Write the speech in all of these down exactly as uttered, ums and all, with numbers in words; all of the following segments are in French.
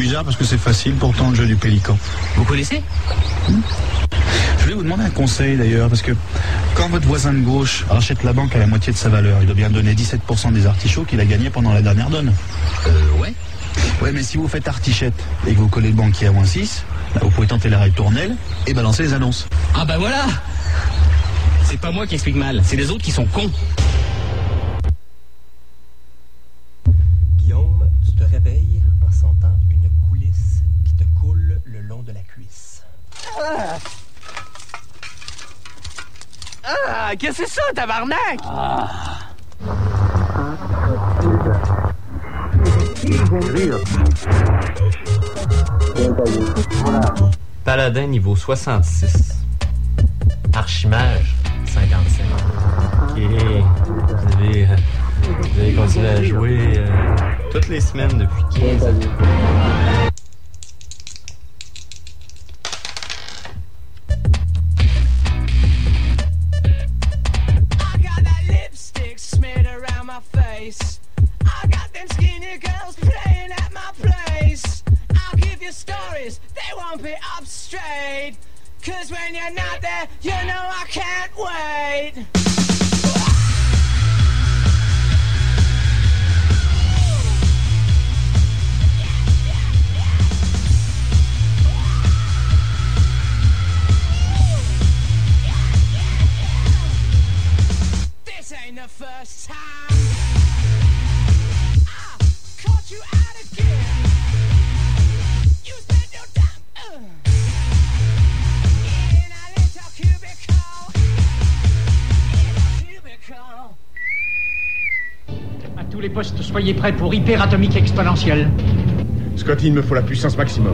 bizarre parce que c'est facile, pourtant le jeu du pélican. Vous connaissez? hmm Je voulais vous demander un conseil d'ailleurs, parce que quand votre voisin de gauche rachète la banque à la moitié de sa valeur, il doit bien donner dix-sept pour cent des artichauts qu'il a gagnés pendant la dernière donne. Euh, ouais. Ouais, mais si vous faites artichette et que vous collez le banquier à moins six, là, vous pouvez tenter la ritournelle et balancer les annonces. Ah bah voilà! C'est pas moi qui explique mal, c'est les autres qui sont cons. Guillaume, tu te réveilles en sentant une coulisse qui te coule le long de la cuisse. Ah! Ah! Qu'est-ce que c'est ça, tabarnak? Ah! Paladin niveau soixante-six. Archimage cinquante-cinq. Ok. Vous avez, euh, vous avez continué à jouer euh, toutes les semaines depuis quinze ans. Cause when you're not there, you know I can't wait. This ain't the first time I caught you out again. You spent your time uh. À tous les postes, soyez prêts pour hyperatomique exponentielle. Scotty, il me faut la puissance maximum.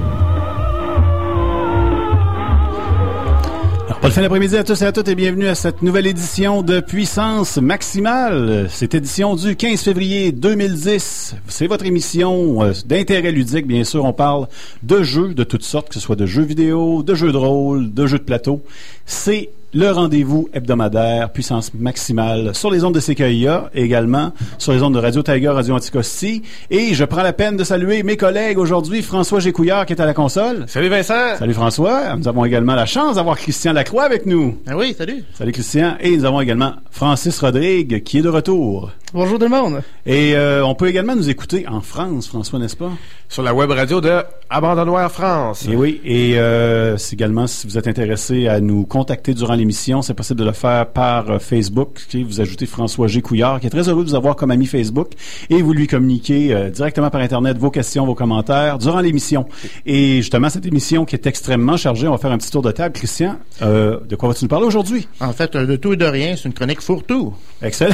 Alors, bonne fin d'après-midi à tous et à toutes et bienvenue à cette nouvelle édition de Puissance Maximale. Cette édition du quinze février deux mille dix. C'est votre émission euh, d'intérêt ludique. Bien sûr, on parle de jeux de toutes sortes, que ce soit de jeux vidéo, de jeux de rôle, de jeux de plateau. C'est le rendez-vous hebdomadaire Puissance Maximale sur les ondes de C K I A et également sur les ondes de Radio Tiger, Radio Anticosti. Et je prends la peine de saluer mes collègues aujourd'hui, François Gécouillard qui est à la console. Salut Vincent! Salut François. Nous avons également la chance d'avoir Christian Lacroix avec nous. Ah oui, salut! Salut Christian. Et nous avons également Francis Rodrigue qui est de retour. Bonjour tout le monde! Et euh, on peut également nous écouter en France, François, n'est-ce pas? Sur la web radio de Abandonnoir France. Et oui, et euh, c'est également, si vous êtes intéressé à nous contacter durant l'émission, c'est possible de le faire par euh, Facebook. Okay? Vous ajoutez François G. Couillard, qui est très heureux de vous avoir comme ami Facebook, et vous lui communiquez euh, directement par Internet vos questions, vos commentaires durant l'émission. Et justement, cette émission qui est extrêmement chargée, on va faire un petit tour de table. Christian, euh, de quoi vas-tu nous parler aujourd'hui? En fait, de tout et de rien, c'est une chronique fourre-tout. Excellent!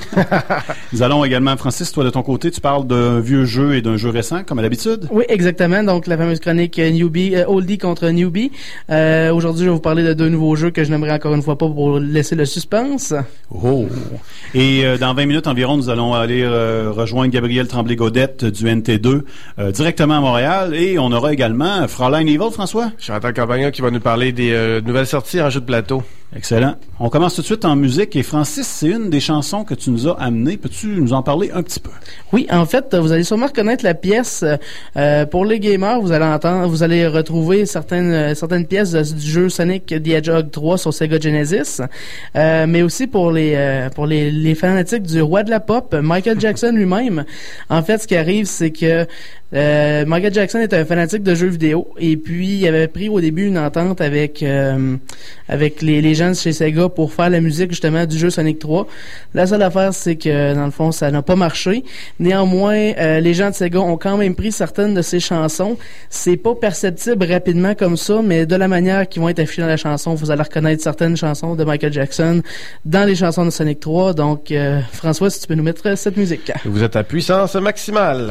Nous allons également, Francis, toi de ton côté, tu parles d'un vieux jeu et d'un jeu récent, comme à l'habitude? Oui, exactement. Donc, la fameuse chronique euh, Newbie, euh, Oldie contre Newbie. Euh, aujourd'hui, je vais vous parler de deux nouveaux jeux que je n'aimerais encore une fois pas pour laisser le suspense. Oh! Et euh, dans vingt minutes environ, nous allons aller euh, rejoindre Gabriel Tremblay-Godette du N T deux euh, directement à Montréal. Et on aura également Fraulein Evil, François? Chantal Campagna qui va nous parler des euh, nouvelles sorties en jeu de plateau. Excellent. On commence tout de suite en musique. Et Francis, c'est une des chansons que tu nous as amenées. Peux-tu nous en parler un petit peu? Oui, en fait, vous allez sûrement reconnaître la pièce. Euh, pour les gamers, vous allez entendre, vous allez retrouver certaines euh, certaines pièces de, du jeu Sonic the Hedgehog trois sur Sega Genesis. Euh, mais aussi pour les euh, pour les, les fanatiques du roi de la pop, Michael Jackson lui-même. En fait, ce qui arrive, c'est que Euh, Michael Jackson est un fanatique de jeux vidéo et puis il avait pris au début une entente avec euh, avec les, les gens de chez Sega pour faire la musique justement du jeu Sonic trois. La seule affaire, c'est que dans le fond ça n'a pas marché. Néanmoins, euh, les gens de Sega ont quand même pris certaines de ces chansons. C'est pas perceptible rapidement comme ça, mais de la manière qu'ils vont être affichées dans la chanson, vous allez reconnaître certaines chansons de Michael Jackson dans les chansons de Sonic trois. Donc euh, François, si tu peux nous mettre cette musique. Vous êtes à Puissance Maximale.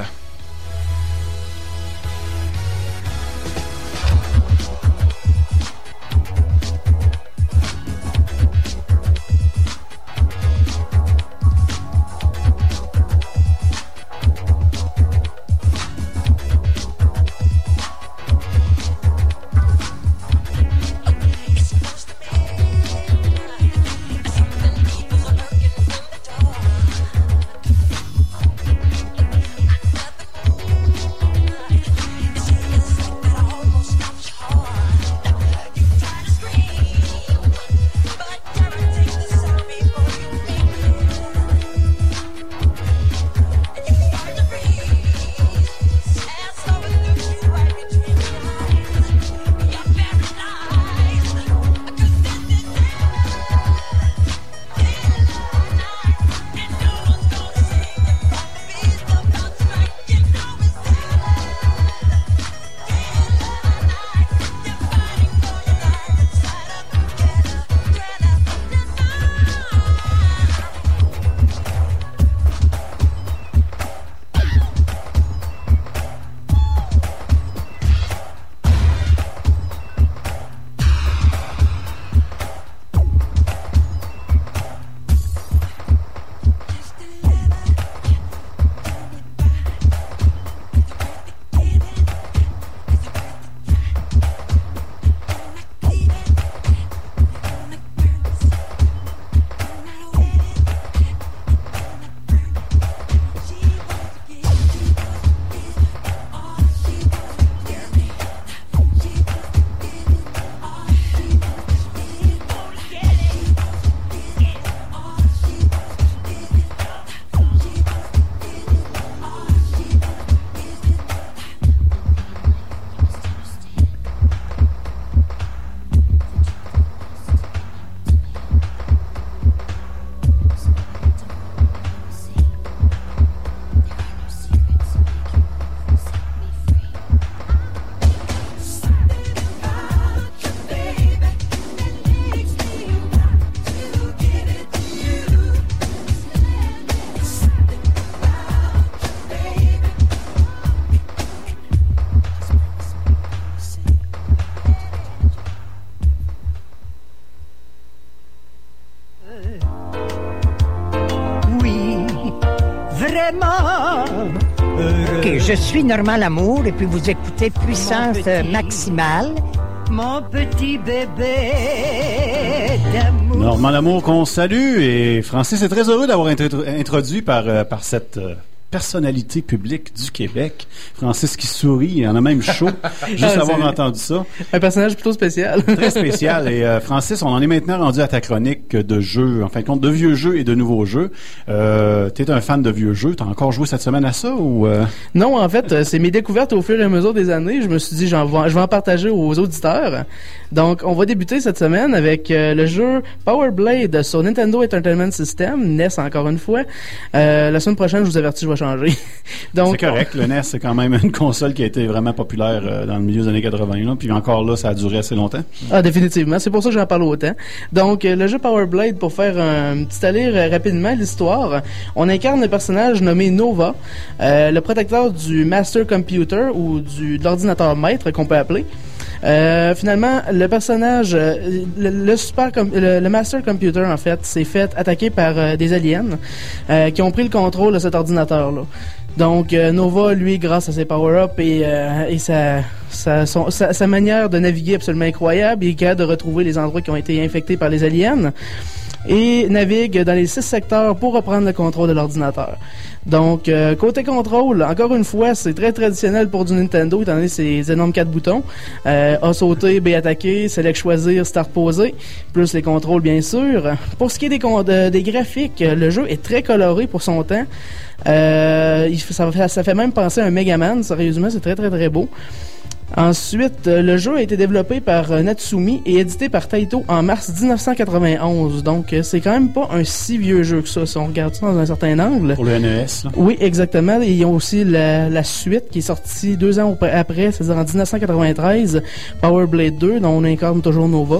Je suis Normand Lamour et puis vous écoutez Puissance petit, Maximale. Mon petit bébé d'amour. Normand Lamour qu'on salue et Francis est très heureux d'avoir été introduit par, euh, par cette... Euh personnalité publique du Québec. Francis qui sourit, il en a même chaud, juste ah, avoir entendu ça. Un personnage plutôt spécial. Très spécial. Et euh, Francis, on en est maintenant rendu à ta chronique de jeux, en fin de compte, de vieux jeux et de nouveaux jeux. Euh, t'es un fan de vieux jeux, t'as encore joué cette semaine à ça ou... Euh... Non, en fait, c'est mes découvertes au fur et à mesure des années. Je me suis dit, j'en vais, je vais en partager aux auditeurs. Donc, on va débuter cette semaine avec euh, le jeu Power Blade sur Nintendo Entertainment System, N E S encore une fois. Euh, la semaine prochaine, je vous avertis, je vais changer. Donc, c'est correct, le N E S, c'est quand même une console qui a été vraiment populaire euh, dans le milieu des années quatre-vingts, là, puis encore là, ça a duré assez longtemps. Ah, définitivement, c'est pour ça que j'en parle autant. Donc, euh, le jeu Power Blade, pour faire un petit allure euh, rapidement l'histoire, on incarne un personnage nommé Nova, euh, le protecteur du Master Computer ou du, de l'ordinateur maître qu'on peut appeler. Euh, finalement, le personnage, euh, le, le super, com- le, le Master Computer en fait, s'est fait attaquer par euh, des aliens euh, qui ont pris le contrôle de cet ordinateur-là. Donc euh, Nova, lui, grâce à ses power-ups et, euh, et sa, sa, son, sa, sa manière de naviguer absolument incroyable, il est capable de retrouver les endroits qui ont été infectés par les aliens et navigue dans les six secteurs pour reprendre le contrôle de l'ordinateur. Donc, euh, côté contrôle, encore une fois, c'est très traditionnel pour du Nintendo, étant donné ces énormes quatre boutons. Euh, A sauter, B attaquer, select choisir, start poser, plus les contrôles, bien sûr. Pour ce qui est des, con- de, des graphiques, le jeu est très coloré pour son temps. Euh, il, ça, ça fait même penser à un Mega Man, sérieusement, c'est très très très beau. Ensuite, euh, le jeu a été développé par euh, Natsumi et édité par Taito en mars dix-neuf cent quatre-vingt-onze. Donc, euh, c'est quand même pas un si vieux jeu que ça, si on regarde ça dans un certain angle. Pour le N E S, là. Oui, exactement. Et ils ont aussi la, la suite qui est sortie deux ans après, c'est-à-dire en dix-neuf cent quatre-vingt-treize, Power Blade deux, dont on incarne toujours Nova.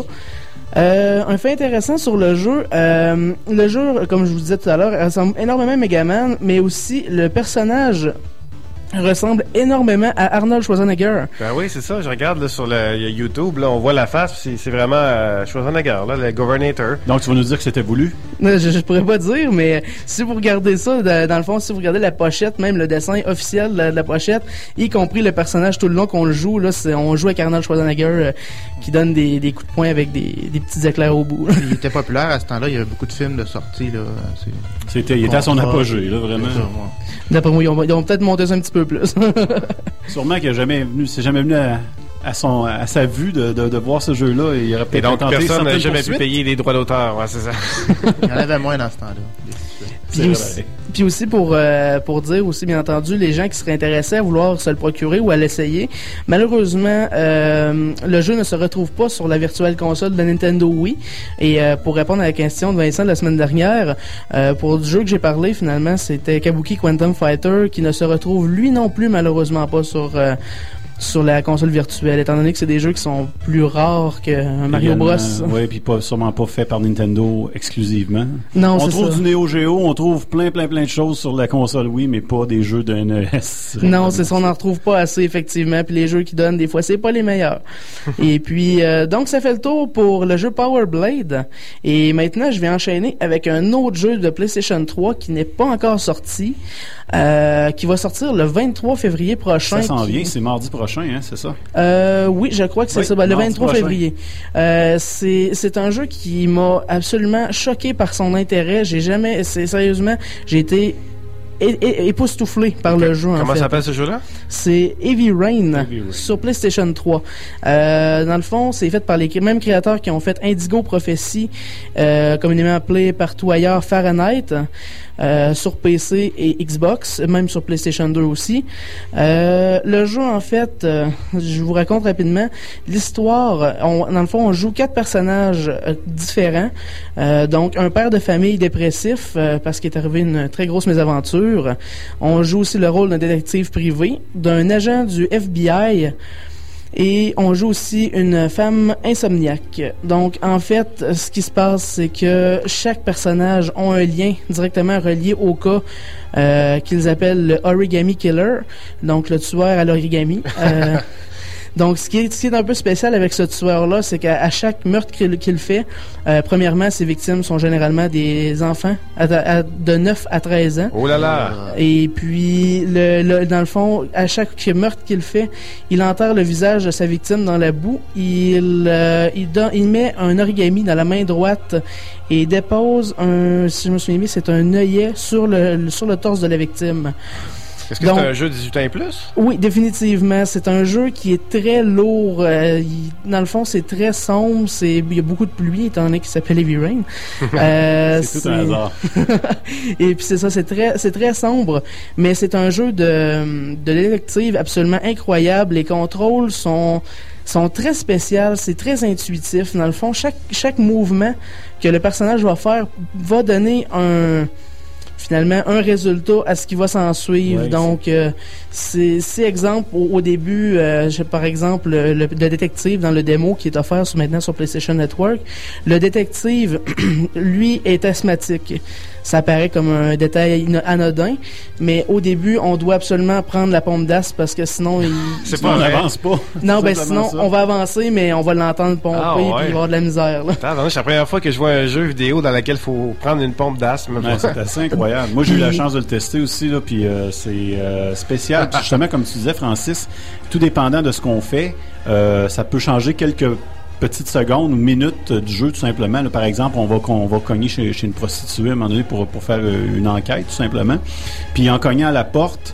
Euh, un fait intéressant sur le jeu, euh, le jeu, comme je vous disais tout à l'heure, ressemble énormément à Mega Man, mais aussi le personnage ressemble énormément à Arnold Schwarzenegger. Ben oui, c'est ça. Je regarde là, sur le YouTube, là, on voit la face, c'est, c'est vraiment euh, Schwarzenegger, là, le Governator. Donc, tu vas nous dire que c'était voulu? Je, je pourrais pas dire, mais si vous regardez ça, de, dans le fond, si vous regardez la pochette, même le dessin officiel de la, de la pochette, y compris le personnage tout le long qu'on le joue, là, c'est, on joue avec Arnold Schwarzenegger euh, qui donne des, des coups de poing avec des, des petits éclairs au bout. Il était populaire à ce temps-là, il y avait beaucoup de films de sortie, là. C'est... C'était, il était à son apogée, là, vraiment. Ça, d'après moi, ils ont, ils ont peut-être monté ça un petit peu plus. Sûrement qu'il a jamais venu, c'est jamais venu à, à son, à sa vue de, de, de voir ce jeu-là et il aurait peut-être et donc tenté personne n'a jamais poursuites. pu payer les droits d'auteur, ouais, c'est ça. Il y en avait moins dans ce temps-là. Puis aussi, puis aussi pour euh, pour dire aussi bien entendu les gens qui seraient intéressés à vouloir se le procurer ou à l'essayer, malheureusement euh, le jeu ne se retrouve pas sur la virtuelle console de la Nintendo Wii. Et euh, pour répondre à la question de Vincent de la semaine dernière, euh, pour le jeu que j'ai parlé finalement, c'était Kabuki Quantum Fighter qui ne se retrouve lui non plus malheureusement pas sur euh, sur la console virtuelle, étant donné que c'est des jeux qui sont plus rares que Mario Bros. Oui, puis pas, sûrement pas fait par Nintendo exclusivement. Non, on c'est trouve ça. du Neo Geo, on trouve plein, plein, plein de choses sur la console, oui, mais pas des jeux de N E S. Non, c'est ça, on n'en retrouve pas assez, effectivement, puis les jeux qui donnent, des fois, c'est pas les meilleurs. Et puis, euh, donc, ça fait le tour pour le jeu Power Blade. Et maintenant, je vais enchaîner avec un autre jeu de PlayStation trois qui n'est pas encore sorti, euh, qui va sortir le vingt-trois février prochain. Ça s'en qui... vient, c'est mardi prochain, hein, c'est ça? Euh, oui, je crois que c'est oui, ça, ben, le vingt-trois prochain. février. Euh, c'est, c'est un jeu qui m'a absolument choqué par son intérêt. J'ai jamais, c'est, sérieusement, j'ai été é- é- époustouflé par okay. le jeu. Comment en fait. s'appelle ce jeu-là? C'est Heavy Rain, Heavy Rain sur PlayStation trois. Euh, dans le fond, c'est fait par les mêmes créateurs qui ont fait Indigo Prophecy, euh, communément appelé partout ailleurs Fahrenheit. Euh, sur P C et Xbox, même sur PlayStation deux aussi. Euh, le jeu, en fait, euh, je vous raconte rapidement l'histoire. On, dans le fond, on joue quatre personnages euh, différents. Euh, donc, un père de famille dépressif, euh, parce qu'il est arrivé une très grosse mésaventure. On joue aussi le rôle d'un détective privé, d'un agent du F B I, et on joue aussi une femme insomniaque. Donc, en fait, ce qui se passe, c'est que chaque personnage a un lien directement relié au cas euh, qu'ils appellent le Origami Killer, donc le tueur à l'origami. euh, Donc, ce qui est, ce qui est un peu spécial avec ce tueur-là, c'est qu'à à chaque meurtre qu'il, qu'il fait, euh, premièrement, ses victimes sont généralement des enfants à, à, de neuf à treize ans. Oh là là! Et puis, le, le, dans le fond, à chaque meurtre qu'il fait, il enterre le visage de sa victime dans la boue. Il, euh, il, don, il met un origami dans la main droite et dépose un, si je me souviens bien, c'est un œillet sur le, sur le torse de la victime. Est-ce que Donc, c'est un jeu dix-huit ans et plus? Oui, définitivement. C'est un jeu qui est très lourd. Euh, il, dans le fond, c'est très sombre. C'est, il y a beaucoup de pluie, étant donné qu'il s'appelle Heavy Rain. Euh, c'est, c'est tout un hasard. Et puis c'est ça, c'est très, c'est très sombre. Mais c'est un jeu de, de détective absolument incroyable. Les contrôles sont sont très spéciales, c'est très intuitif. Dans le fond, chaque chaque mouvement que le personnage va faire va donner un finalement un résultat à ce qui va s'en suivre. Ouais, donc euh, c'est c'est exemple au, au début euh, j'ai par exemple le, le, le détective dans le démo qui est offert sur, maintenant sur PlayStation Network. Le détective lui est asthmatique. Ça paraît comme un détail anodin, mais au début, on doit absolument prendre la pompe d'asthme parce que sinon, il... C'est pas, on n'avance pas. Non, ben sinon, ça. On va avancer, mais on va l'entendre pomper ah, et ouais. puis il va y avoir de la misère. Là. Attends, c'est la première fois que je vois un jeu vidéo dans lequel il faut prendre une pompe d'asthme. Ouais, c'est assez incroyable. Moi, j'ai eu la chance de le tester aussi, là, puis euh, c'est euh, spécial. Puis justement, comme tu disais, Francis, tout dépendant de ce qu'on fait, euh, ça peut changer quelques petites secondes ou minutes du jeu, tout simplement. Là, par exemple, on va, on va cogner chez, chez une prostituée à un moment donné pour, pour faire une enquête, tout simplement. Puis en cognant à la porte,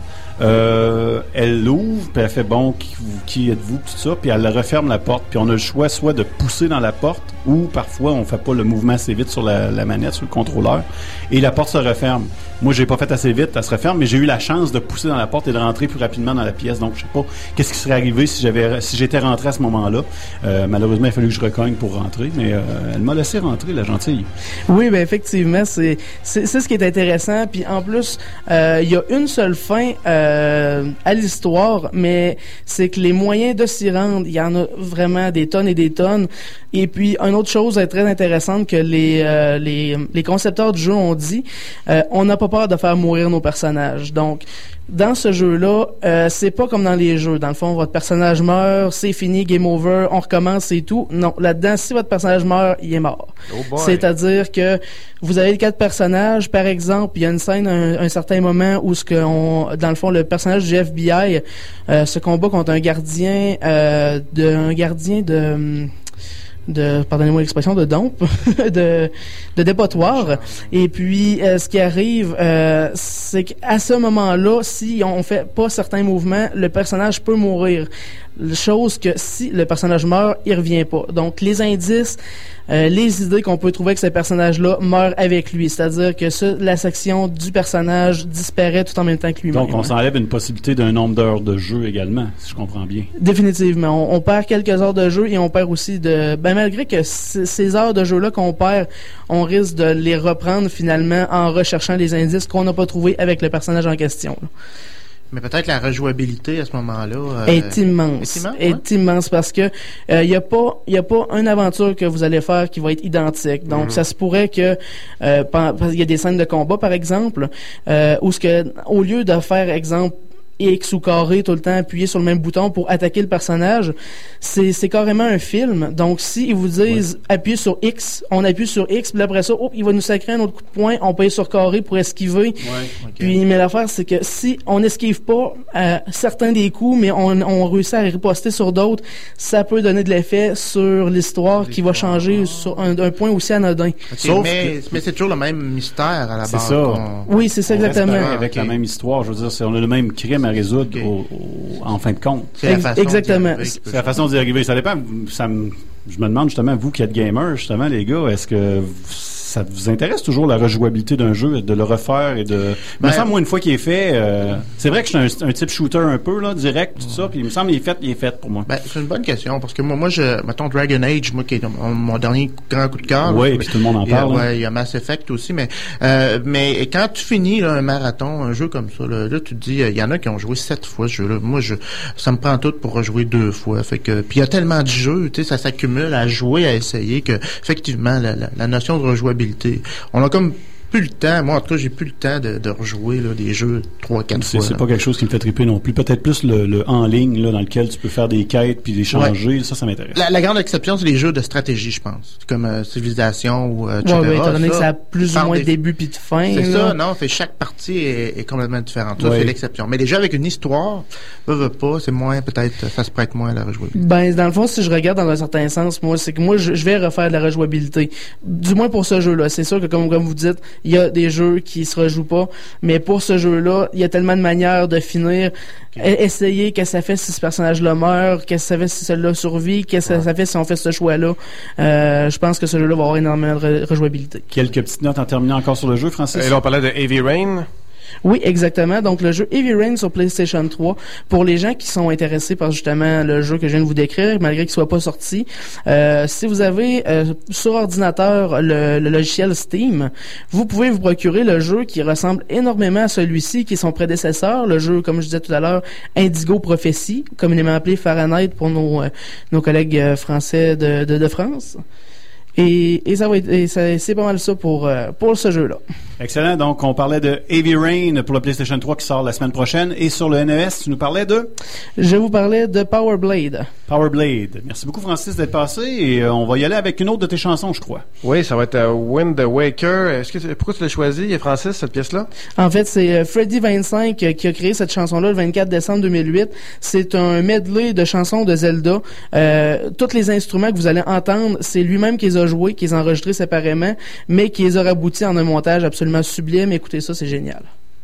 euh, elle l'ouvre, puis elle fait « Bon, qui, qui êtes-vous? » tout ça, puis elle referme la porte. Puis on a le choix soit de pousser dans la porte ou parfois on fait pas le mouvement assez vite sur la, la manette, sur le contrôleur, et la porte se referme. Moi, j'ai pas fait assez vite, elle se referme, mais j'ai eu la chance de pousser dans la porte et de rentrer plus rapidement dans la pièce. Donc, je sais pas qu'est-ce qui serait arrivé si j'avais, si j'étais rentré à ce moment-là. Euh, malheureusement, il a fallu que je recogne pour rentrer, mais euh, elle m'a laissé rentrer, la gentille. Oui, ben effectivement, c'est c'est, c'est ce qui est intéressant. Puis en plus, euh, il y a une seule fin euh, à l'histoire, mais c'est que les moyens de s'y rendre, il y en a vraiment des tonnes et des tonnes. Et puis, une autre chose très intéressante que les euh, les, les concepteurs du jeu ont dit, euh, on n'a pas peur de faire mourir nos personnages. Donc, dans ce jeu-là, euh, c'est pas comme dans les jeux. Dans le fond, votre personnage meurt, c'est fini, game over, on recommence, c'est tout. Non, là-dedans, si votre personnage meurt, il est mort. Oh C'est-à-dire que vous avez quatre personnages, par exemple, il y a une scène, un, un certain moment où ce que on, dans le fond, le personnage du F B I euh, se combat contre un gardien, euh, de, un gardien de de pardonnez-moi l'expression de dompe de de dépotoir. Et puis euh, ce qui arrive euh, c'est qu'à ce moment-là, si on fait pas certains mouvements, le personnage peut mourir. Chose que si le personnage meurt, il revient pas. Donc les indices, euh, les idées qu'on peut trouver que ce personnage-là meurt avec lui, c'est-à-dire que ça, la section du personnage disparaît tout en même temps que lui-même. Donc on s'enlève une possibilité d'un nombre d'heures de jeu également, si je comprends bien. Définitivement, on, on perd quelques heures de jeu et on perd aussi de... Ben malgré que c- ces heures de jeu-là qu'on perd, on risque de les reprendre finalement en recherchant les indices qu'on n'a pas trouvés avec le personnage en question. Là. Mais peut-être la rejouabilité à ce moment-là euh, est immense. Est immense, ouais? est immense parce que il euh, y a pas il y a pas une aventure que vous allez faire qui va être identique. Donc mm-hmm. ça se pourrait que euh, parce qu'il y a des scènes de combat par exemple euh, où ce que au lieu de faire exemple X ou carré tout le temps appuyer sur le même bouton pour attaquer le personnage, c'est c'est carrément un film. Donc si ils vous disent ouais. appuyez sur X, on appuie sur X, puis après ça, oh, il va nous sacrer un autre coup de poing, on paye sur carré pour esquiver. Ouais, okay. Puis mais l'affaire c'est que si on n'esquive pas euh, certains des coups, mais on on réussit à riposter sur d'autres, ça peut donner de l'effet sur l'histoire qui va changer ah. sur un, un point aussi anodin. Okay, Sauf mais, que, mais c'est toujours le même mystère à la base. C'est ça. On, oui, c'est ça exactement. Avec okay. la même histoire, je veux dire, c'est, on a le même crime à résoudre okay. au, au, en fin de compte. C'est la façon exactement. C'est la façon d'y arriver. Ça dépend. Ça me, je me demande justement, vous qui êtes gamer, justement, les gars, est-ce que ça vous intéresse toujours la rejouabilité d'un jeu, de le refaire et de... Ben, il me semble, moi, une fois qu'il est fait, euh, c'est vrai que je suis un, un type shooter un peu, là, direct, tout ça, puis il me semble qu'il est fait, il est fait pour moi. Ben, c'est une bonne question, parce que moi, moi, je, mettons Dragon Age, moi, qui est mon, mon dernier grand coup de cœur. Oui, puis tout le monde en parle. Ouais, il y a Mass Effect aussi, mais, euh, mais quand tu finis, là, un marathon, un jeu comme ça, là, là tu te dis, il y en a qui ont joué sept fois ce jeu-là. Moi, je, ça me prend tout pour rejouer deux fois. Fait que, puis il y a tellement de jeux, tu sais, ça s'accumule à jouer, à essayer que, effectivement, la, la, la notion de rejouabilité, on a comme plus le temps. Moi, en tout cas, j'ai plus le temps de, de rejouer là, des jeux trois, quatre C'est, fois. c'est là. pas quelque chose qui me fait triper non plus. Peut-être plus le, le en ligne, là, dans lequel tu peux faire des quêtes puis les changer. Ouais. Ça, ça m'intéresse. La, la grande exception, c'est les jeux de stratégie, je pense. Comme euh, Civilisation ou euh, et cetera. Ouais, ouais, étant donné ça, que ça a plus ou moins des... début puis de fin. C'est là. ça, non, fait chaque partie est, est complètement différente. Ça, ouais. c'est l'exception. Mais les jeux avec une histoire, veut, veut pas, c'est moins, peut-être, ça se prête moins à la rejouabilité. Ben, dans le fond, si je regarde dans un certain sens, moi, c'est que moi, je, je vais refaire de la rejouabilité. Du moins pour ce jeu-là. C'est sûr que, comme, comme vous dites, il y a des jeux qui se rejouent pas, mais pour ce jeu-là, il y a tellement de manières de finir. Okay. Essayer qu'est-ce que ça fait si ce personnage-là meurt, qu'est-ce que ça fait si celui-là survit, qu'est-ce que ouais. ça fait si on fait ce choix-là. Euh, je pense que ce jeu-là va avoir énormément de re- rejouabilité. Quelques petites notes en terminant encore sur le jeu, Francis? Et là, on parlait de Heavy Rain. Oui, exactement. Donc, le jeu Heavy Rain sur PlayStation trois, pour les gens qui sont intéressés par justement le jeu que je viens de vous décrire, malgré qu'il soit pas sorti, euh, si vous avez euh, sur ordinateur le, le logiciel Steam, vous pouvez vous procurer le jeu qui ressemble énormément à celui-ci, qui est son prédécesseur, le jeu, comme je disais tout à l'heure, Indigo Prophecy, communément appelé Fahrenheit pour nos, euh, nos collègues euh, français de, de, de France. Et, et ça va être, et ça, c'est pas mal ça pour, euh, pour ce jeu-là. Excellent. Donc, on parlait de Heavy Rain pour le PlayStation trois qui sort la semaine prochaine. Et sur le N E S, tu nous parlais de? Je vous parlais de Power Blade. Power Blade. Merci beaucoup, Francis, d'être passé. Et euh, on va y aller avec une autre de tes chansons, je crois. Oui, ça va être euh, Wind Waker. Est-ce que tu, pourquoi tu l'as choisi, Francis, cette pièce-là? En fait, c'est euh, Freddy vingt-cinq euh, qui a créé cette chanson-là le vingt-quatre décembre deux mille huit. C'est un medley de chansons de Zelda. Euh, tous les instruments que vous allez entendre, c'est lui-même qui les a joués, qui les a enregistrés séparément, mais qui les a raboutis en un montage absolument sublime. Écoutez ça, c'est génial.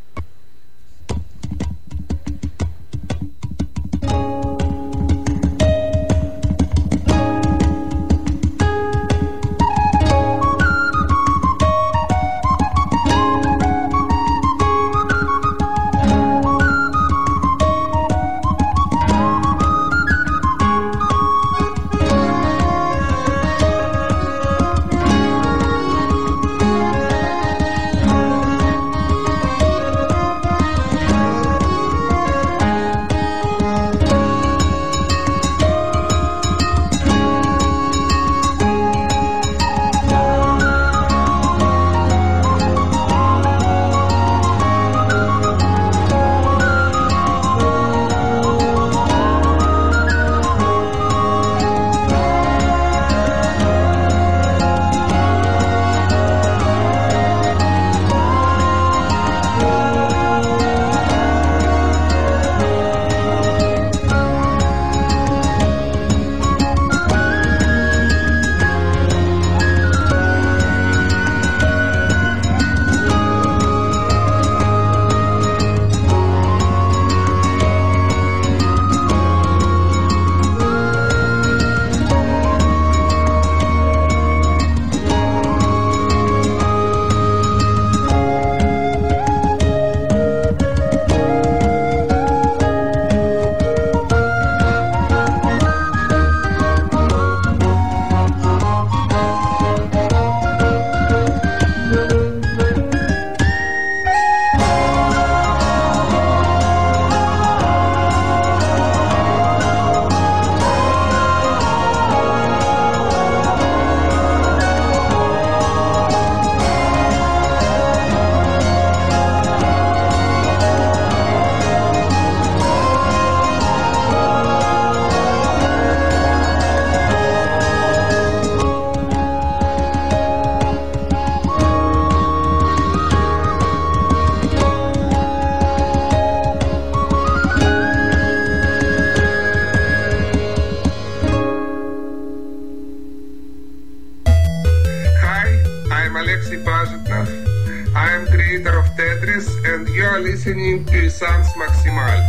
listening to Puissance Maximale.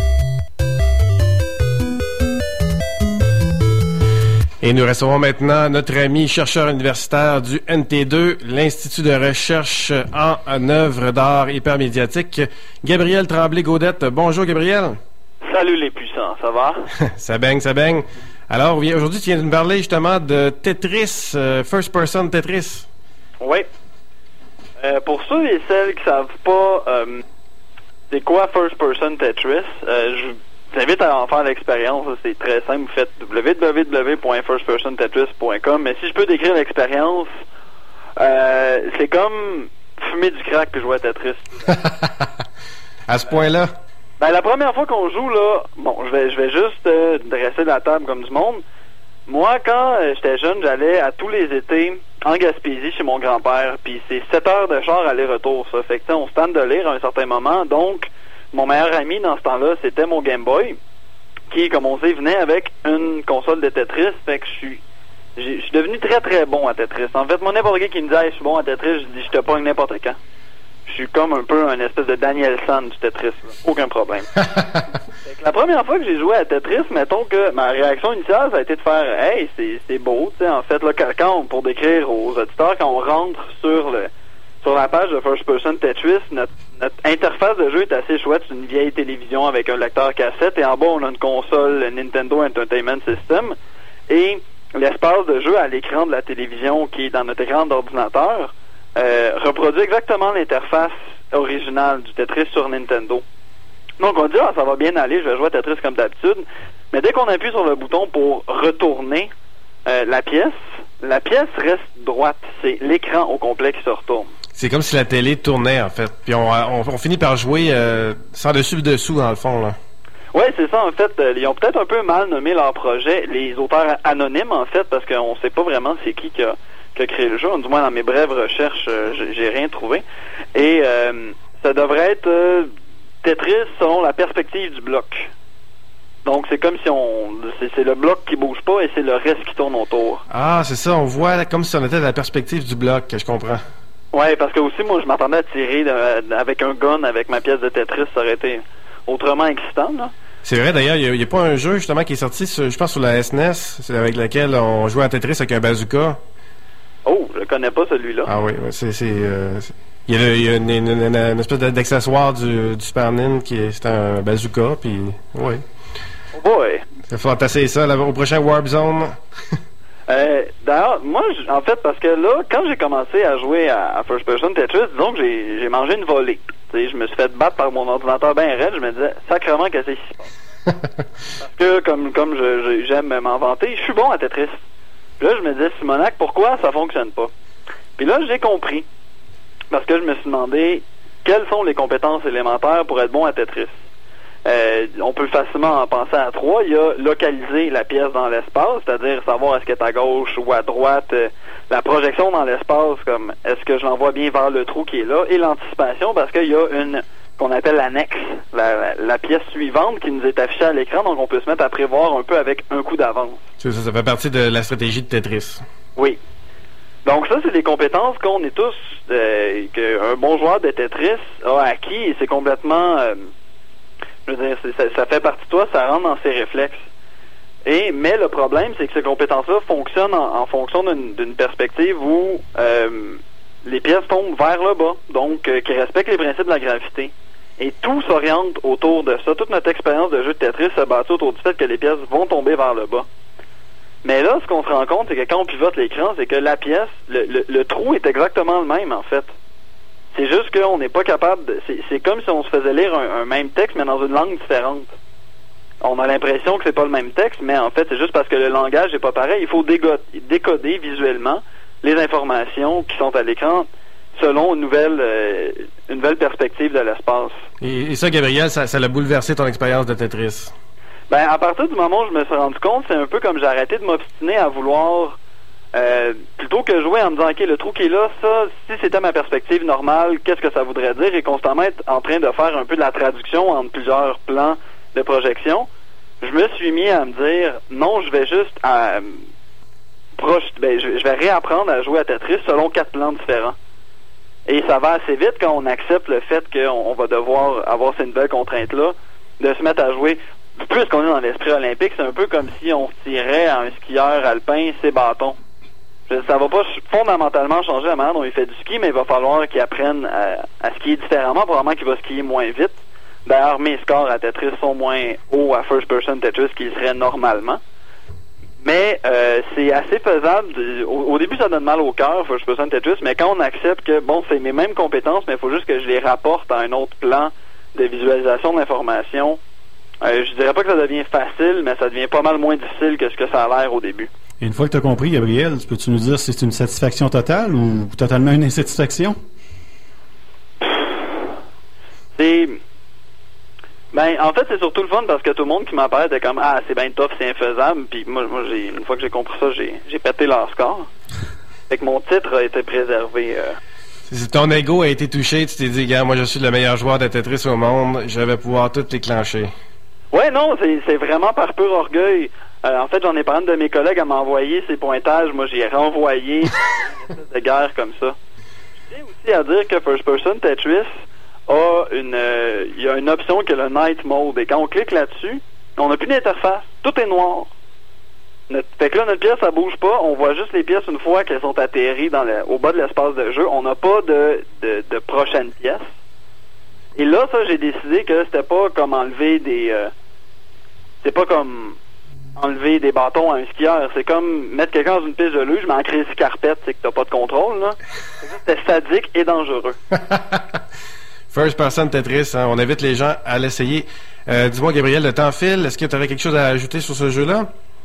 Et nous recevons maintenant notre ami chercheur universitaire du N T deux, l'Institut de recherche en, en œuvres d'art hypermédiatique, Gabriel Tremblay-Gaudette. Bonjour, Gabriel. Salut les puissants, ça va? Ça baigne, ça baigne. Alors, aujourd'hui, tu viens de nous parler justement de Tetris, euh, First Person Tetris. Oui. Euh, pour ceux et celles qui savent pas euh, c'est quoi First Person Tetris, euh, je t'invite à en faire l'expérience. C'est très simple. Vous faites w w w point first person tetris point com. Mais si je peux décrire l'expérience, euh, c'est comme fumer du crack puis jouer à Tetris. À ce point-là? Ben, la première fois qu'on joue, là, bon, je vais, je vais juste euh, dresser la table comme du monde. Moi, quand euh, j'étais jeune, j'allais à tous les étés en Gaspésie chez mon grand-père, puis c'est sept heures de char aller-retour, ça. Fait que, tu sais, on se tente de lire à un certain moment, donc, mon meilleur ami dans ce temps-là, c'était mon Game Boy, qui, comme on sait, venait avec une console de Tetris, fait que je suis je suis devenu très très bon à Tetris. En fait, mon n'importe qui qui me dit hey, je suis bon à Tetris, je dis je te pogne n'importe quand. Je suis comme un peu un espèce de Danielson du Tetris, là. Aucun problème. Fait que la première fois que j'ai joué à Tetris, mettons que ma réaction initiale, ça a été de faire hey, c'est c'est beau, tu sais, en fait, là, quand on, pour décrire aux auditeurs, quand on rentre sur le sur la page de First Person Tetris, notre, notre interface de jeu est assez chouette. C'est une vieille télévision avec un lecteur cassette et en bas, on a une console Nintendo Entertainment System et l'espace de jeu à l'écran de la télévision qui est dans notre écran d'ordinateur euh, reproduit exactement l'interface originale du Tetris sur Nintendo. Donc on dit ah, ça va bien aller, je vais jouer à Tetris comme d'habitude. Mais dès qu'on appuie sur le bouton pour retourner euh, la pièce, la pièce reste droite. C'est l'écran au complet qui se retourne. C'est comme si la télé tournait, en fait. Puis on, on, on finit par jouer euh, sans dessus le dessous, dans le fond, là. Oui, c'est ça, en fait. Euh, ils ont peut-être un peu mal nommé leur projet, les auteurs anonymes, en fait, parce qu'on sait pas vraiment c'est qui qui a, qui a créé le jeu. Du moins, dans mes brèves recherches, euh, j'ai rien trouvé. Et euh, ça devrait être euh, Tetris selon la perspective du bloc. Donc, c'est comme si on... C'est le bloc qui bouge pas et c'est le reste qui tourne autour. Ah, c'est ça, on voit comme si on était dans la perspective du bloc, je comprends. Ouais, parce que aussi, moi, je m'attendais à tirer de, avec un gun avec ma pièce de Tetris, ça aurait été autrement excitant, là. C'est vrai, d'ailleurs, il n'y a, a pas un jeu, justement, qui est sorti, sur, je pense, sur la S N E S, c'est avec lequel on jouait à Tetris avec un bazooka. Oh, je connais pas celui-là. Ah oui, c'est... c'est, euh, c'est... Il y a, le, il y a une, une, une, une espèce d'accessoire du, du Super Nintendo qui est, c'est un bazooka, puis... Oui. Oh boy! Il va falloir tasser ça là, au prochain Warp Zone. Euh, d'ailleurs, moi, j- en fait, parce que là, quand j'ai commencé à jouer à, à First Person Tetris, disons que j'ai, j'ai mangé une volée. Tu sais, je me suis fait battre par mon ordinateur bien raide, je me disais, sacrément, qu'est-ce qui se passe? Parce que, comme, comme je, je- j'aime m'en vanter, je suis bon à Tetris. Puis là, je me disais, Simonac, pourquoi ça fonctionne pas? Puis là, j'ai compris. Parce que je me suis demandé, quelles sont les compétences élémentaires pour être bon à Tetris? Euh, on peut facilement en penser à trois. Il y a localiser la pièce dans l'espace, c'est-à-dire savoir est-ce qu'elle est à gauche ou à droite, euh, la projection dans l'espace, comme est-ce que je l'envoie bien vers le trou qui est là, et l'anticipation parce qu'il y a une qu'on appelle l'annexe, la, la, la pièce suivante qui nous est affichée à l'écran, donc on peut se mettre à prévoir un peu avec un coup d'avance. Ça, ça fait partie de la stratégie de Tetris. Oui. Donc ça, c'est des compétences qu'on est tous, euh, qu'un bon joueur de Tetris a acquis, et c'est complètement... Euh, je veux dire, ça, ça fait partie de toi, ça rentre dans ses réflexes. Et mais le problème, c'est que ces compétences-là fonctionnent en, en fonction d'une, d'une perspective où euh, les pièces tombent vers le bas, donc euh, qui respectent les principes de la gravité. Et tout s'oriente autour de ça. Toute notre expérience de jeu de Tetris se bâtit autour du fait que les pièces vont tomber vers le bas. Mais là, ce qu'on se rend compte, c'est que quand on pivote l'écran, c'est que la pièce, le, le, le trou est exactement le même, en fait. C'est juste qu'on n'est pas capable de... C'est, c'est comme si on se faisait lire un, un même texte, mais dans une langue différente. On a l'impression que c'est pas le même texte, mais en fait, c'est juste parce que le langage n'est pas pareil. Il faut dégo- décoder visuellement les informations qui sont à l'écran selon une nouvelle, euh, une nouvelle perspective de l'espace. Et, et ça, Gabriel, ça, ça l'a bouleversé ton expérience de Tetris. Ben, à partir du moment où je me suis rendu compte, c'est un peu comme j'ai arrêté de m'obstiner à vouloir... Euh, plutôt que jouer en me disant ok, le trou qui est là, ça, si c'était ma perspective normale, qu'est-ce que ça voudrait dire, et constamment être en train de faire un peu de la traduction entre plusieurs plans de projection, je me suis mis à me dire non, je vais juste à, proche, ben, je, je vais réapprendre à jouer à Tetris selon quatre plans différents. Et ça va assez vite quand on accepte le fait qu'on on va devoir avoir ces nouvelles contraintes-là, de se mettre à jouer. Puisqu'on est dans l'esprit olympique, c'est un peu comme si on tirait à un skieur alpin ses bâtons. Ça va pas fondamentalement changer la manière dont il fait du ski, mais il va falloir qu'il apprenne à, à skier différemment. Probablement qu'il va skier moins vite. D'ailleurs, mes scores à Tetris sont moins hauts à First Person Tetris qu'ils seraient normalement. Mais euh, c'est assez faisable. De, au, au début, ça donne mal au cœur, First Person Tetris, mais quand on accepte que, bon, c'est mes mêmes compétences, mais il faut juste que je les rapporte à un autre plan de visualisation de l'information, euh, je dirais pas que ça devient facile, mais ça devient pas mal moins difficile que ce que ça a l'air au début. Et une fois que tu as compris, Gabriel, peux-tu nous dire si c'est une satisfaction totale ou totalement une insatisfaction? C'est... Ben, en fait, c'est surtout le fun parce que tout le monde qui m'en parlait était comme « Ah, c'est bien tough, c'est infaisable. » Puis moi, moi j'ai, une fois que j'ai compris ça, j'ai, j'ai pété leur score. Fait que mon titre a été préservé. Euh... Si ton ego a été touché, tu t'es dit « Gars, moi, je suis le meilleur joueur de Tetris au monde. Je vais pouvoir tout déclencher. » Ouais, non, c'est, c'est vraiment par pur orgueil. Euh, en fait, j'en ai parlé de mes collègues à m'envoyer ces pointages. Moi, j'ai renvoyé de guerre comme ça. Je tiens aussi à dire que First Person Tetris a une, euh, il y a une option qui est le Night Mode. Et quand on clique là-dessus, on n'a plus d'interface. Tout est noir. Notre, fait que là, notre pièce, ça bouge pas. On voit juste les pièces une fois qu'elles sont atterries dans le, au bas de l'espace de jeu. On n'a pas de, de, de prochaine pièce. Et là, ça, j'ai décidé que c'était pas comme enlever des... Euh, c'est pas comme enlever des bâtons à un skieur. C'est comme mettre quelqu'un dans une piste de luge, mais en crazy carpet, c'est que t'as pas de contrôle, là. C'était sadique et dangereux. First Person Tetris, hein, on invite les gens à l'essayer. Euh, dis-moi, Gabriel, le temps file. Est-ce que tu aurais quelque chose à ajouter sur ce jeu-là?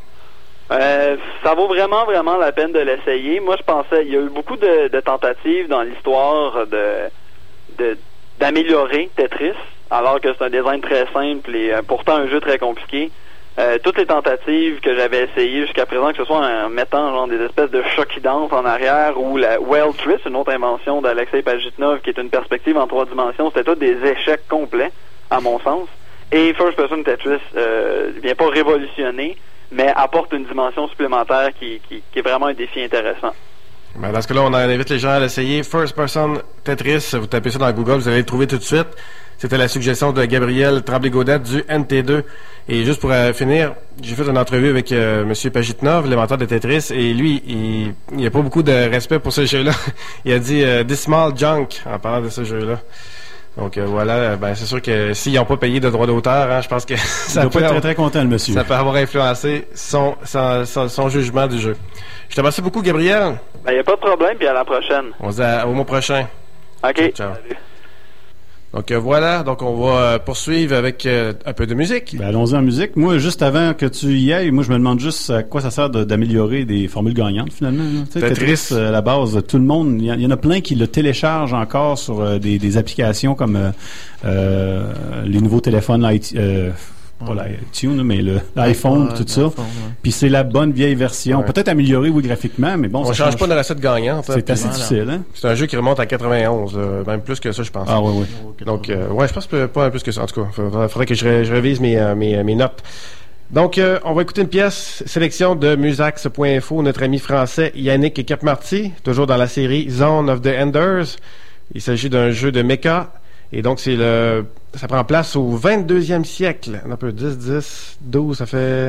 Euh, ça vaut vraiment, vraiment la peine de l'essayer. Moi, je pensais, il y a eu beaucoup de, de tentatives dans l'histoire de, de d'améliorer Tetris, alors que c'est un design très simple et euh, pourtant un jeu très compliqué. Euh, toutes les tentatives que j'avais essayées jusqu'à présent, que ce soit en mettant genre des espèces de chocs qui dansent en arrière ou la Well Twist, une autre invention d'Alexei Pajitnov qui est une perspective en trois dimensions, c'était tous des échecs complets, à mon sens. Et First Person Tetris euh, vient pas révolutionner, mais apporte une dimension supplémentaire qui, qui, qui est vraiment un défi intéressant. Ben dans ce cas-là, on invite les gens à l'essayer. First Person Tetris, vous tapez ça dans Google, vous allez le trouver tout de suite. C'était la suggestion de Gabriel Tremblay-Gaudette du N T deux. Et juste pour euh, finir, j'ai fait une entrevue avec euh, M. Pajitnov, l'inventeur de Tetris, et lui, il n'y a pas beaucoup de respect pour ce jeu-là. Il a dit euh, « This small junk » en parlant de ce jeu-là. Donc euh, voilà, ben c'est sûr que s'ils n'ont pas payé de droits d'auteur, hein, je pense que ça il peut doit pas être très très content le monsieur. Ça peut avoir influencé son, son, son, son jugement du jeu. Je te remercie beaucoup, Gabriel. Ben, y a pas de problème, puis à la prochaine. On se dit à, au mois prochain. OK. Ciao. ciao. Salut. Donc euh, voilà, donc on va euh, poursuivre avec euh, un peu de musique. Ben, allons-y en musique. Moi, juste avant que tu y ailles, moi je me demande juste à quoi ça sert de, d'améliorer des formules gagnantes finalement. Tu sais, Tetris, à la base, tout le monde, il y, y en a plein qui le téléchargent encore sur euh, des, des applications comme euh, euh, les nouveaux téléphones, euh, pas l'iTunes, mais le, l'iPhone, tout ça. Ouais. Puis c'est la bonne vieille version. Ouais. Peut-être améliorée, oui, graphiquement, mais bon, on ça change change pas de recette gagnante. C'est assez voilà. difficile, hein? C'est un jeu qui remonte à quatre-vingt-onze, euh, même plus que ça, je pense. Ah oui, oui. Donc, euh, ouais, je pense que pas plus que ça. En tout cas, il faudrait, faudrait que je, ré, je révise mes, euh, mes, mes notes. Donc, euh, on va écouter une pièce, sélection de musax point info, notre ami français Yannick Capmarty, toujours dans la série Zone of the Enders. Il s'agit d'un jeu de mecha. Et donc, c'est le, ça prend place au vingt-deuxième siècle. Un peu dix, dix, douze, ça fait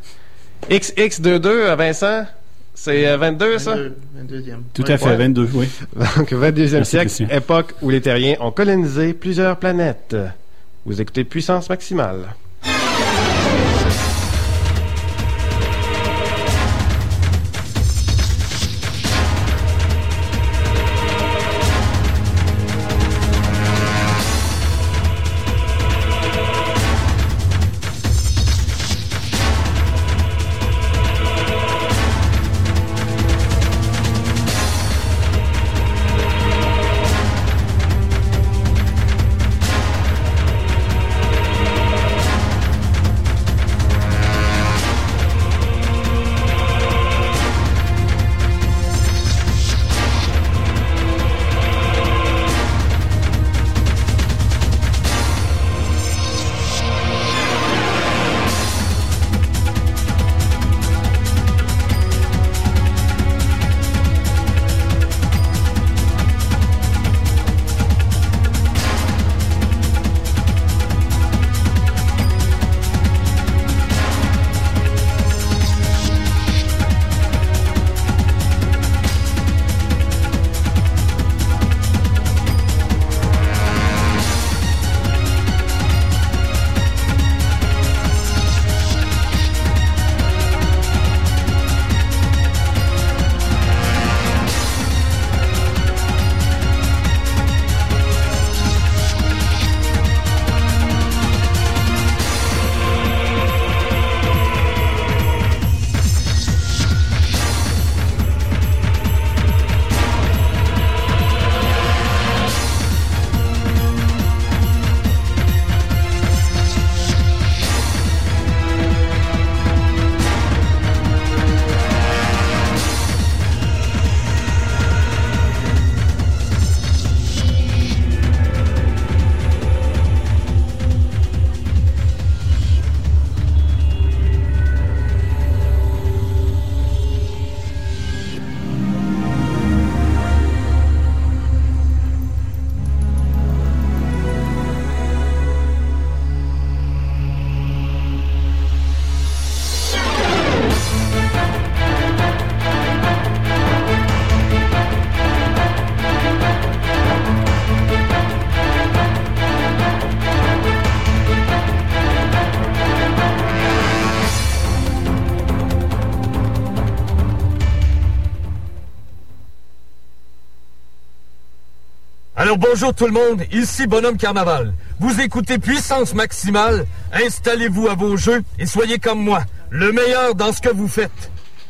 X X vingt-deux à Vincent. C'est vingt-deux, ça? vingt-deuxième. Tout à fait, ouais. vingt-deux, oui. Donc, vingt-deuxième Merci, siècle, Christian. époque où les terriens ont colonisé plusieurs planètes. Vous écoutez Puissance Maximale. Alors bonjour tout le monde, ici Bonhomme Carnaval. Vous écoutez Puissance Maximale, installez-vous à vos jeux et soyez comme moi, le meilleur dans ce que vous faites.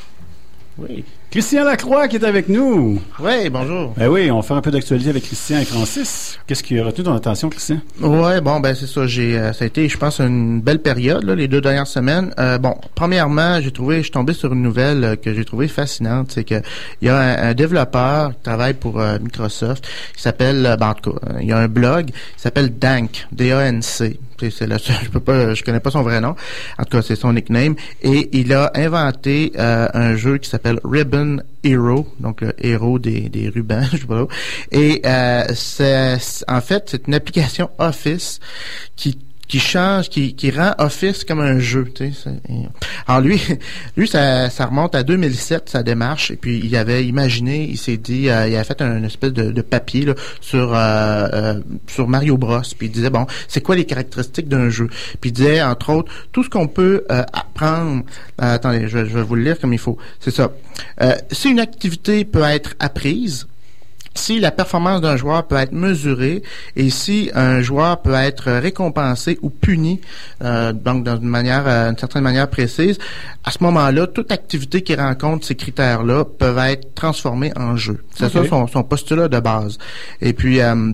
Oui. Christian Lacroix qui est avec nous. Oui, bonjour. Ben oui, on va faire un peu d'actualité avec Christian et Francis. Qu'est-ce qui a retenu ton attention, Christian? Ouais, bon, ben c'est ça. J'ai, euh, ça a été, je pense, une belle période, là, les deux dernières semaines. Euh, bon, premièrement, j'ai trouvé, je suis tombé sur une nouvelle euh, que j'ai trouvée fascinante, c'est que il y a un, un développeur qui travaille pour euh, Microsoft, qui s'appelle, euh, ben, en tout cas, il y a un blog, qui s'appelle Dank, D A N C. C'est, c'est la, je peux pas, je connais pas son vrai nom. En tout cas, c'est son nickname. Et il a inventé euh, un jeu qui s'appelle Ribbon Hero, donc le héros des, des rubans, je sais pas. Et euh, c'est, en fait, c'est une application Office qui qui change, qui, qui rend Office comme un jeu, tu sais. Alors lui, lui ça, ça remonte à deux mille sept, sa démarche, et puis il avait imaginé, il s'est dit, euh, il avait fait un, une espèce de, de papier là, sur euh, euh, sur Mario Bros, puis il disait, bon, c'est quoi les caractéristiques d'un jeu? Puis il disait, entre autres, tout ce qu'on peut euh, apprendre, euh, attendez, je, je vais vous le lire comme il faut, c'est ça. Euh, si une activité peut être apprise, si la performance d'un joueur peut être mesurée et si un joueur peut être récompensé ou puni, euh, donc d'une manière, euh, une certaine manière précise, à ce moment-là, toute activité qui rencontre ces critères-là peuvent être transformées en jeu. C'est okay. ça son, son postulat de base. Et puis, euh,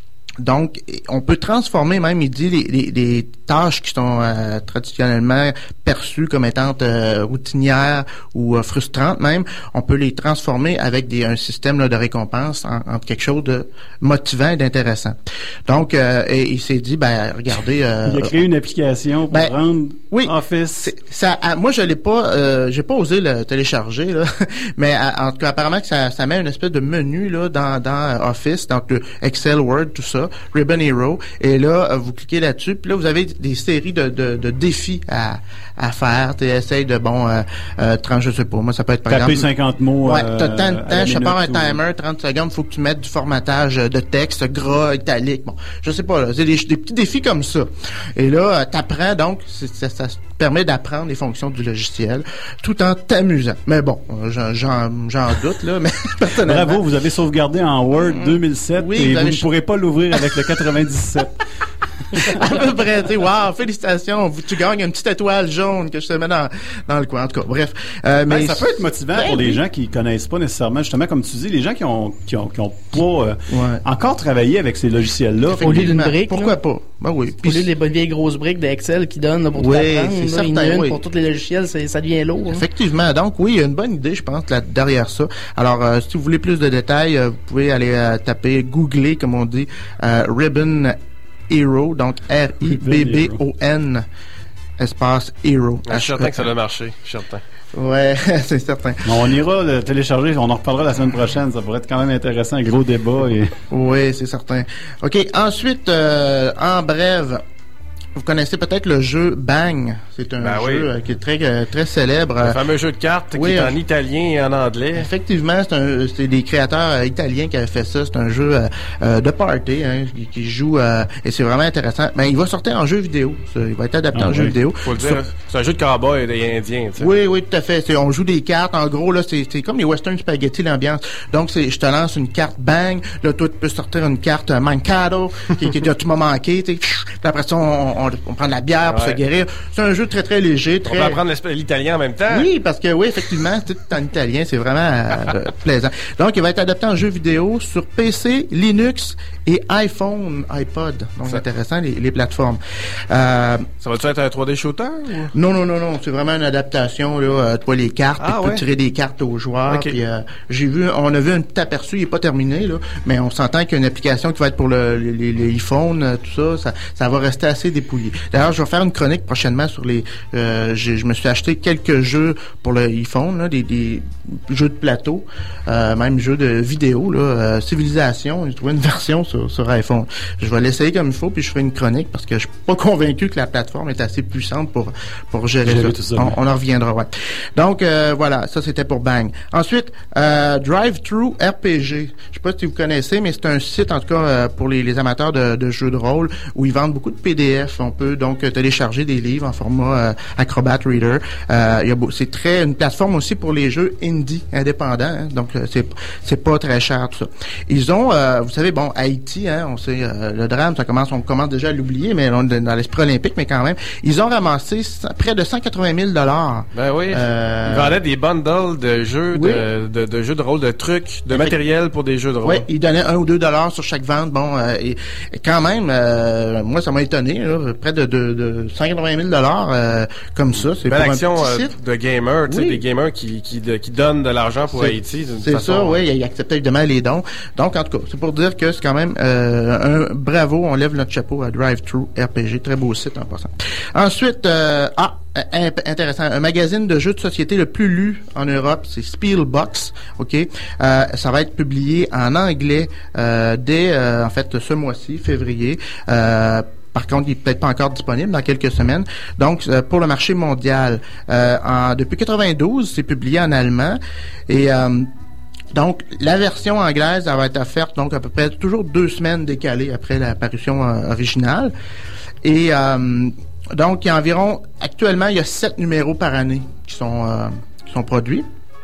donc, on peut transformer même, il dit, les, les, les tâches qui sont euh, traditionnellement perçues comme étant euh, routinières ou euh, frustrantes même, on peut les transformer avec des, un système là, de récompense en, en quelque chose de motivant et d'intéressant. Donc, euh, et, il s'est dit, ben, regardez... Euh, il a créé une application pour ben, rendre oui, Office... Ça, à, moi, je l'ai pas... Euh, j'ai pas osé le télécharger, là, mais à, en tout cas, apparemment que ça, ça met une espèce de menu là dans, dans Office, donc le Excel, Word, tout ça, Ribbon Hero, et là, vous cliquez là-dessus, puis là, vous avez des séries de, de, de défis à, à faire. Tu essayes de, bon, euh, euh, trente, je sais pas, moi, ça peut être par Taper exemple... cinquante mots. Ouais, euh, t'as tant de temps, je sais pas, un ou... timer, trente secondes, faut que tu mettes du formatage de texte, gras, italique, bon, je sais pas, là, c'est des, des petits défis comme ça. Et là, t'apprends, donc, c'est, ça, ça permet d'apprendre les fonctions du logiciel, tout en t'amusant. Mais bon, j'en, j'en, j'en doute, là, mais personnellement... Bravo, vous avez sauvegardé en Word deux mille sept oui, et vous, vous ne ch... pourrez pas l'ouvrir avec le quatre-vingt-dix-sept. À peu près, tu sais, wow, félicitations, tu gagnes une petite étoile jaune que je te mets dans, dans le coin. En tout cas, bref. Euh, ben, mais ça peut être motivant ben, pour les oui. gens qui connaissent pas nécessairement, justement, comme tu dis, les gens qui ont, qui ont, qui ont pas euh, ouais. encore travaillé avec ces logiciels-là. Au lieu d'une brique. Pourquoi là. pas? Ben oui. Au lieu des bonnes vieilles grosses briques d'Excel qui donnent là, pour oui, tout apprendre, c'est là, certain, une oui. pour tous les logiciels, c'est, ça devient lourd. Effectivement. Donc, oui, il y a une bonne idée, je pense, là, derrière ça. Alors, euh, si vous voulez plus de détails, euh, vous pouvez aller euh, taper, googler, comme on dit, euh, Ribbon Hero, donc R I B B O N, espace Hero. Je suis certain que ça doit marcher, je suis certain. Ouais, c'est certain. Bon, on ira le télécharger, on en reparlera la semaine prochaine, ça pourrait être quand même intéressant, un gros débat. Et... Oui, c'est certain. OK, ensuite, euh, en bref... Vous connaissez peut-être le jeu Bang. C'est un ben jeu oui. euh, qui est très euh, très célèbre. Le fameux jeu de cartes oui, qui est euh, en italien et en anglais. Effectivement, c'est un, c'est des créateurs euh, italiens qui avaient fait ça. C'est un jeu euh, euh, de party hein, qui, qui joue euh, et c'est vraiment intéressant. Mais il va sortir en jeu vidéo. Ça, il va être adapté ah, en oui. jeu vidéo. Faut le dire, Sur... c'est un jeu de cowboy et d'indien. Tu sais. Oui, oui, tout à fait. C'est, on joue des cartes. En gros, là, c'est, c'est comme les western spaghetti l'ambiance. Donc, c'est, je te lance une carte Bang. Là, toi, tu peux sortir une carte euh, Mancado qui, qui, qui tu m'as manqué. Puis après ça, on, on, on prend de la bière pour ouais. se guérir. C'est un jeu très, très léger. Très... On peut apprendre l'italien en même temps. Oui, parce que, oui, effectivement, c'est tout en italien. C'est vraiment euh, plaisant. Donc, il va être adapté en jeu vidéo sur P C, Linux et iPhone, iPod. Donc, c'est intéressant, les, les plateformes. Euh, ça va-tu être un trois D shooter? Ou? Non, non, non, non. C'est vraiment une adaptation, là. Euh, tu vois les cartes, ah, tu ouais. peux tirer des cartes aux joueurs. Okay. Puis, euh, j'ai vu, on a vu un petit aperçu, il n'est pas terminé, là. Mais on s'entend qu'il y a une application qui va être pour le, les, les, les iPhones, tout ça, ça. Ça va rester assez dépouillé. D'ailleurs, je vais faire une chronique prochainement sur les... Euh, je me suis acheté quelques jeux pour le iPhone, là, des, des jeux de plateau, euh, même jeux de vidéo, là, euh, Civilisation, j'ai trouvé une version sur, sur iPhone. Je vais l'essayer comme il faut, puis je ferai une chronique, parce que je suis pas convaincu que la plateforme est assez puissante pour pour gérer ça. Tout ça. On, on en reviendra, ouais. Donc, euh, voilà, ça c'était pour Bang. Ensuite, euh, Drive-Thru R P G. Je sais pas si vous connaissez, mais c'est un site, en tout cas, euh, pour les, les amateurs de, de jeux de rôle, où ils vendent beaucoup de P D F On peut donc télécharger des livres en format euh, Acrobat Reader. Euh, il y a beau, c'est très une plateforme aussi pour les jeux indie indépendants. Hein, donc euh, c'est c'est pas très cher tout ça. Ils ont, euh, vous savez, bon, Haïti, hein, on sait euh, le drame, ça commence, on commence déjà à l'oublier, mais on est dans l'esprit olympique, mais quand même, ils ont ramassé près de cent quatre-vingt mille dollars. Ben oui. Euh, ils vendaient des bundles de jeux, oui. de, de, de jeux de rôle, de trucs, de matériel pour des jeux de rôle. Oui, ils donnaient un ou deux dollars sur chaque vente. Bon, euh, et, et quand même, euh, moi ça m'a étonné, là, près de, de, de cent quatre-vingt mille dollars euh, comme ça. C'est belle pour action un petit euh, site. de gamers, tu oui. sais, des gamers qui qui, de, qui donnent de l'argent pour c'est, Haïti. C'est façon, ça, oui. Ils acceptaient évidemment les dons. Donc en tout cas, c'est pour dire que c'est quand même euh, un bravo. On lève notre chapeau à Drive-Thru R P G, très beau site en passant. Ensuite, euh, ah. intéressant. Un magazine de jeux de société le plus lu en Europe, c'est Spielbox. Ok, euh, ça va être publié en anglais euh, dès euh, en fait ce mois-ci, février. Euh, Par contre, il est peut-être pas encore disponible dans quelques semaines. Donc, euh, pour le marché mondial, euh, en, depuis quatre-vingt-douze, c'est publié en allemand et euh, donc, la version anglaise, elle va être offerte donc à peu près toujours deux semaines décalées après la parution euh, originale. Et euh, donc, il y a environ, actuellement, il y a sept numéros par année qui sont euh, qui sont produits.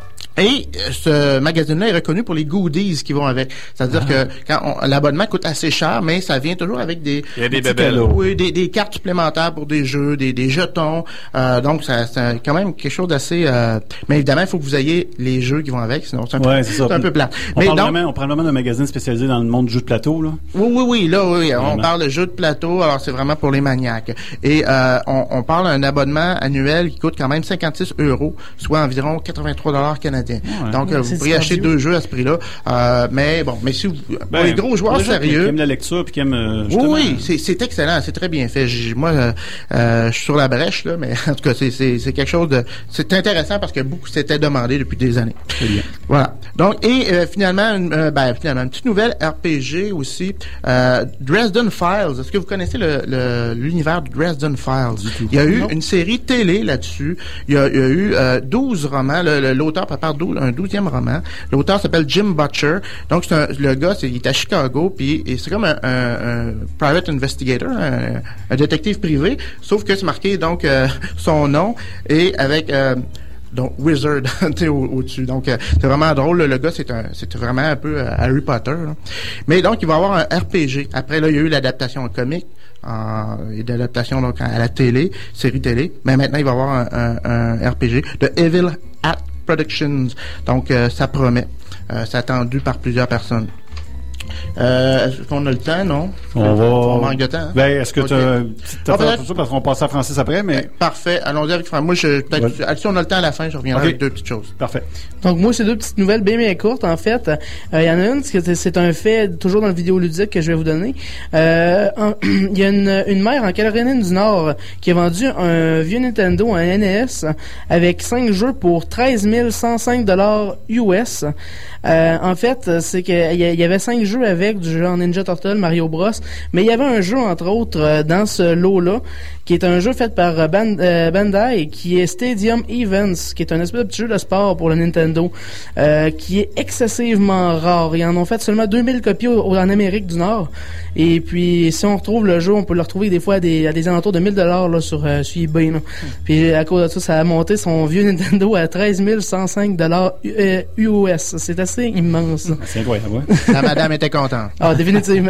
Et ce magazine-là est reconnu pour les goodies qui vont avec. C'est-à-dire ah. que quand on, l'abonnement coûte assez cher, mais ça vient toujours avec des il y a des, des cadeaux, oui, des, des cartes supplémentaires pour des jeux, des, des jetons. Euh, donc ça, c'est quand même quelque chose d'assez. Euh, mais évidemment, il faut que vous ayez les jeux qui vont avec, sinon c'est un, ouais, peu, c'est ça. C'est un peu plat. On mais parle donc, vraiment, on parle vraiment d'un magazine spécialisé dans le monde du jeu de plateau, là. Oui, oui, oui. Là, oui, vraiment. On parle de jeux de plateau. Alors c'est vraiment pour les maniaques. Et euh, on, on parle d'un abonnement annuel qui coûte quand même cinquante-six euros, soit environ quatre-vingt-trois dollars canadiens. Ouais. Donc ouais. Vous pourriez acheter deux jeux à ce prix-là. Euh, mais bon, mais si vous, ben, pour les gros joueurs les sérieux. Qui aiment la lecture puis qui aiment, euh, oui, oui, c'est, c'est excellent, c'est très bien fait. J'ai, moi, euh, euh, je suis sur la brèche, là, mais en tout cas, c'est, c'est, c'est quelque chose de, c'est intéressant parce que beaucoup s'était demandé depuis des années. Très bien. Voilà. Donc, et euh, finalement, une, euh, ben, finalement, une petite nouvelle R P G aussi. Euh, Dresden Files. Est-ce que vous connaissez le, le, l'univers de Dresden Files? Il y a eu non. une série télé là-dessus. Il y a, il y a eu euh, douze romans. Le, le, l'auteur prépare douze, un douzième roman. L'auteur s'appelle Jim Butcher. Donc, c'est un, le gars, c'est, il est à Chicago, puis et c'est comme un, un, un private investigator, un, un détective privé, sauf que c'est marqué, donc, euh, son nom, et avec... Euh, donc Wizard au, au-dessus. Donc euh, c'est vraiment drôle. Le, le gars c'est un c'est vraiment un peu euh, Harry Potter. Là. Mais donc il va y avoir un R P G. Après là il y a eu l'adaptation en comique en, et l'adaptation donc à la télé, série télé. Mais maintenant il va y avoir un, un, un R P G de Evil Hat Productions. Donc euh, ça promet. Euh, c'est attendu par plusieurs personnes. Euh, est-ce qu'on a le temps, non? On va... On manque de temps. Hein? Ben, est-ce que okay. tu as une petite affaire pour ça, parce qu'on passe à Francis après, mais... Parfait. Allons-y avec Francis. Moi, je, peut-être, ouais. si on a le temps à la fin, je reviendrai okay. avec deux petites choses. Parfait. Donc, moi, c'est deux petites nouvelles bien, bien courtes, en fait. Il euh, y en a une, c'est, c'est un fait, toujours dans le vidéoludique que je vais vous donner. Euh, il y a une, une mère en Caroline du Nord qui a vendu un vieux Nintendo, un N E S, avec cinq jeux pour treize mille cent cinq dollars U S. Euh, en fait, c'est qu'il y avait cinq jeux avec du genre Ninja Turtle, Mario Bros, mais il y avait un jeu, entre autres, euh, dans ce lot-là, qui est un jeu fait par euh, Band, euh, Bandai, qui est Stadium Events, qui est un espèce de petit jeu de sport pour le Nintendo, euh, qui est excessivement rare. Ils en ont fait seulement deux mille copies au, au, en Amérique du Nord. Et puis, si on retrouve le jeu, on peut le retrouver des fois à des, à des alentours de mille dollars là, sur, euh, sur eBay. Là. Puis, à cause de ça, ça a monté son vieux Nintendo à treize mille cent cinq dollars U S. C'est assez immense. C'est incroyable, ouais. La madame était contente. Ah, définitivement.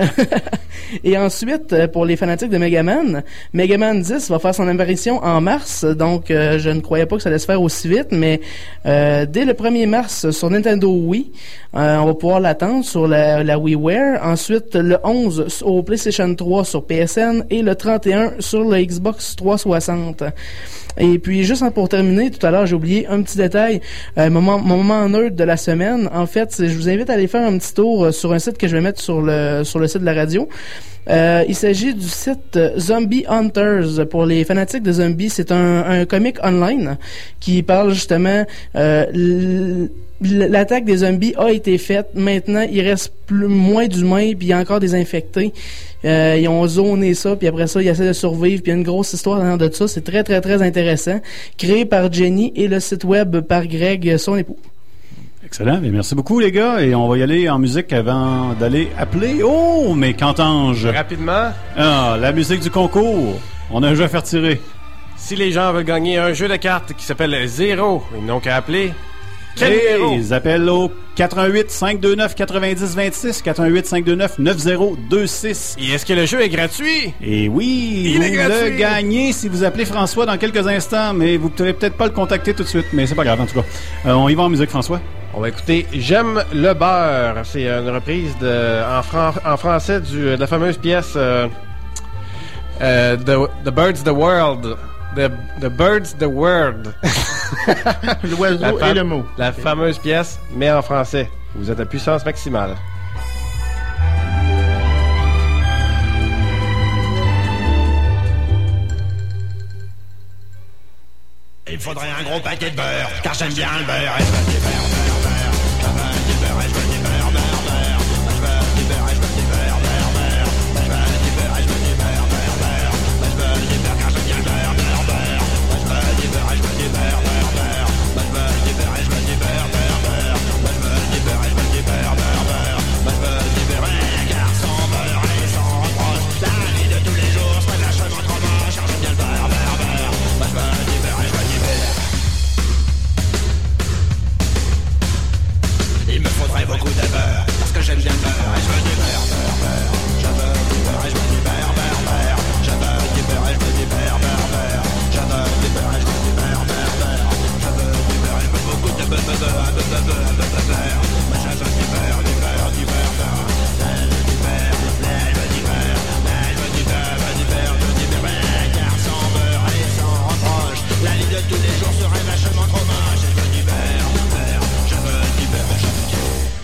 Et ensuite, pour les fanatiques de Megaman, Megaman dix va faire son apparition en mars, donc euh, je ne croyais pas que ça allait se faire aussi vite, mais euh, dès le premier mars sur Nintendo Wii, euh, on va pouvoir l'attendre sur la, la WiiWare, ensuite le onze au PlayStation trois sur P S N et le trente et un sur le Xbox trois cent soixante. Et puis, juste pour terminer, tout à l'heure, j'ai oublié un petit détail, euh, mon, mon moment neutre de la semaine. En fait, c'est, je vous invite à aller faire un petit tour euh, sur un site que je vais mettre sur le sur le site de la radio. Euh, il s'agit du site Zombie Hunters. Pour les fanatiques de zombies, c'est un, un comic online qui parle justement euh, l- l'attaque des zombies a été faite. Maintenant, il reste plus, moins d'humains, puis il y a encore des infectés. Euh, ils ont zoné ça, puis après ça, ils essaient de survivre. Puis il y a une grosse histoire derrière de ça. C'est très, très, très intéressant. Créé par Jenny et le site web par Greg, son époux. Excellent. Et merci beaucoup, les gars. Et on va y aller en musique avant d'aller appeler. Oh, mais qu'entends-je? Rapidement. Ah, la musique du concours. On a un jeu à faire tirer. Si les gens veulent gagner un jeu de cartes qui s'appelle Zéro, ils n'ont qu'à appeler. Quel numéro? Ils appellent au quatre un huit, cinq deux neuf, neuf zéro deux six, quatre un huit, cinq deux neuf, neuf zéro deux six. Et est-ce que le jeu est gratuit? Et oui, Il vous est gratuit. le gagnez si vous appelez François dans quelques instants, mais vous ne pourrez peut-être pas le contacter tout de suite, mais c'est pas grave en tout cas. Euh, on y va en musique, François. On va écouter J'aime le beurre. C'est une reprise de, en, fran- en français du, de la fameuse pièce euh, euh, the, the Birds, the World. The, the Birds, the World. L'oiseau fa- et le mot. La fameuse pièce, mais en français. Vous êtes à puissance maximale. Il faudrait un gros paquet de beurre, car j'aime bien le beurre. Et je veux du beurre, beurre, beurre. Je veux du beurre, et je veux du beurre, beurre, beurre. Je veux du beurre, et je veux du beurre, beurre, beurre. Je veux du beurre, et je veux du beurre, beurre, beurre. Je veux du beurre, car j'aime bien le beurre, beurre, beurre. Je veux du beurre, et je veux du beurre, beurre, beurre. Je veux du beurre, et je veux du beurre, beurre, beurre. Je veux du beurre, et je veux du beurre, beurre, beurre. Je veux du beurre, car sans beurre et sans reproche, la vie de tous les jours serait vachement trop moche, car j'aime bien le beurre, beurre, beurre. Je veux du beurre, et je veux du beurre. Il me faudrait beaucoup de beurre, parce que j'aime bien le beurre, et je veux du beurre, beurre, beurre. Je veux du beurre, et je veux du beurre, beurre, beurre. Je veux du beurre, et je veux du beurre, beurre, beurre. Je veux du beurre, et je veux du beurre, beurre, beurre. Je veux du beurre, et je veux beaucoup de beurre, beurre, beurre, beurre, beurre, beurre, beurre. Moi je veux du beurre, du beurre, du beurre, beurre. Je veux du beurre, je veux du beurre, je veux du beurre, je veux du beurre, je veux du beurre. Car sans beurre et sans reproche, la vie de tous les jours serait vachement trop moche. Et je veux du beurre, beurre, je veux du beurre, je veux du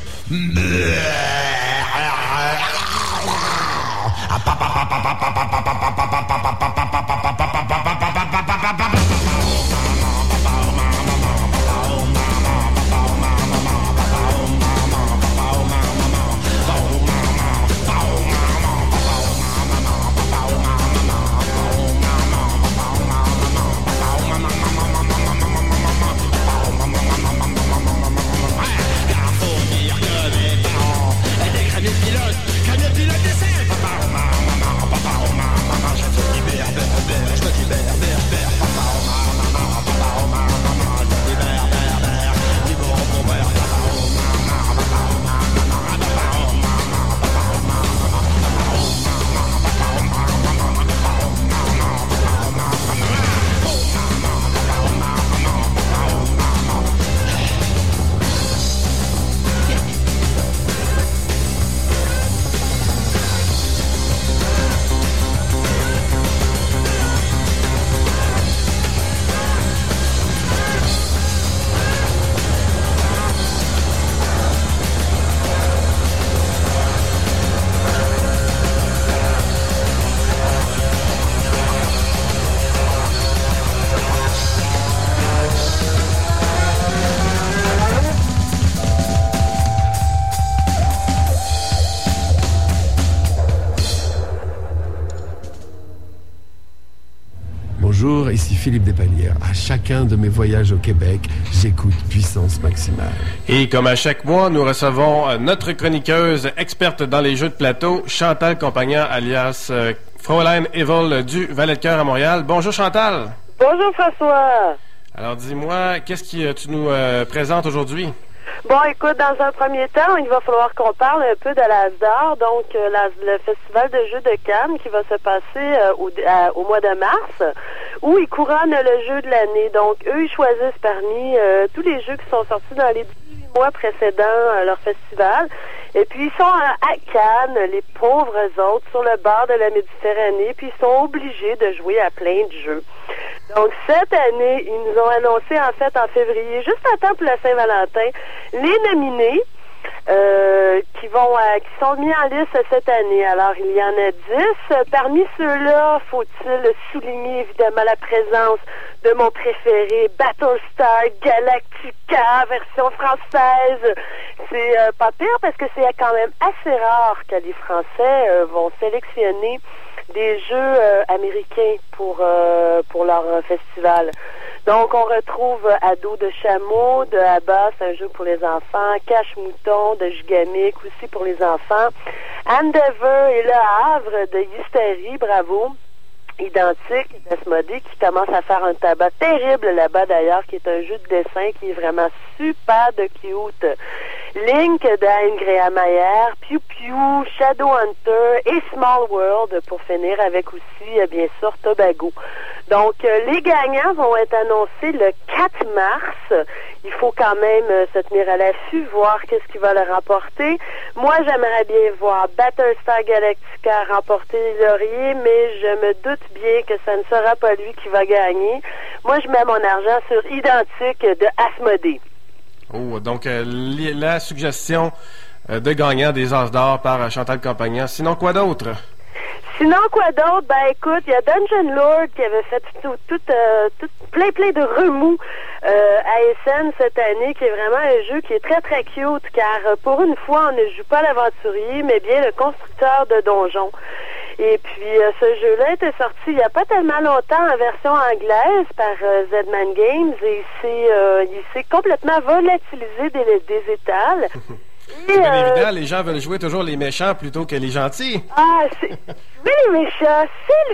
Bonjour, ici Philippe Despalières. À chacun de mes voyages au Québec, j'écoute Puissance Maximale. Et comme à chaque mois, nous recevons euh, notre chroniqueuse experte dans les jeux de plateau, Chantal Compagnon, alias euh, Fraulein Evil du Valet-de-Cœur à Montréal. Bonjour Chantal. Bonjour François. Alors dis-moi, qu'est-ce que euh, tu nous euh, présentes aujourd'hui? Bon, écoute, dans un premier temps, il va falloir qu'on parle un peu de l'Asdor, donc euh, la, le Festival de jeux de Cannes qui va se passer euh, au, à, au mois de mars, où ils couronnent le jeu de l'année. Donc, eux, ils choisissent parmi euh, tous les jeux qui sont sortis dans les dix-huit mois précédents à leur festival. Et puis, ils sont à, à Cannes, les pauvres autres, sur le bord de la Méditerranée, puis ils sont obligés de jouer à plein de jeux. Donc, cette année, ils nous ont annoncé, en fait, en février, juste à temps pour la Saint-Valentin, les nominés euh, qui vont euh, qui sont mis en liste cette année. Alors, il y en a dix. Parmi ceux-là, faut-il souligner, évidemment, la présence de mon préféré, Battlestar Galactica, version française. C'est euh, pas pire parce que c'est quand même assez rare que les Français euh, vont sélectionner des jeux euh, américains pour euh, pour leur euh, festival. Donc, on retrouve Ado de Chameau, de Abbas, un jeu pour les enfants, Cache-Mouton, de Gigamic, aussi pour les enfants, Endeavor et Le Havre, de Hystérie, bravo. identique d'Asmodée qui commence à faire un tabac terrible là-bas d'ailleurs, qui est un jeu de dessin qui est vraiment super de cute. Link d'Anne Graham Mayer, Pew Pew, Shadowhunter et Small World pour finir avec aussi, euh, bien sûr, Tobago. Donc, euh, les gagnants vont être annoncés le quatre mars. Il faut quand même euh, se tenir à l'affût, voir qu'est-ce qui va le remporter. Moi, j'aimerais bien voir Battlestar Galactica remporter les lauriers, mais je me doute bien que ça ne sera pas lui qui va gagner. Moi, je mets mon argent sur Identique de Asmodée. Oh, donc euh, li- la suggestion euh, de gagnant des As d'or par euh, Chantal Campagnan. Sinon, quoi d'autre? Sinon, quoi d'autre? Ben, écoute, il y a Dungeon Lord qui avait fait tout, tout, euh, tout plein, plein de remous euh, à S N cette année, qui est vraiment un jeu qui est très, très cute, car euh, pour une fois, on ne joue pas l'aventurier, mais bien le constructeur de donjons. Et puis, euh, ce jeu-là était sorti il n'y a pas tellement longtemps en version anglaise par euh, Z-Man Games, et c'est, euh, il s'est complètement volatilisé des, des étals. C'est bien euh, évident, les gens veulent jouer toujours les méchants plutôt que les gentils. Ah, c'est... Mais les méchants, c'est le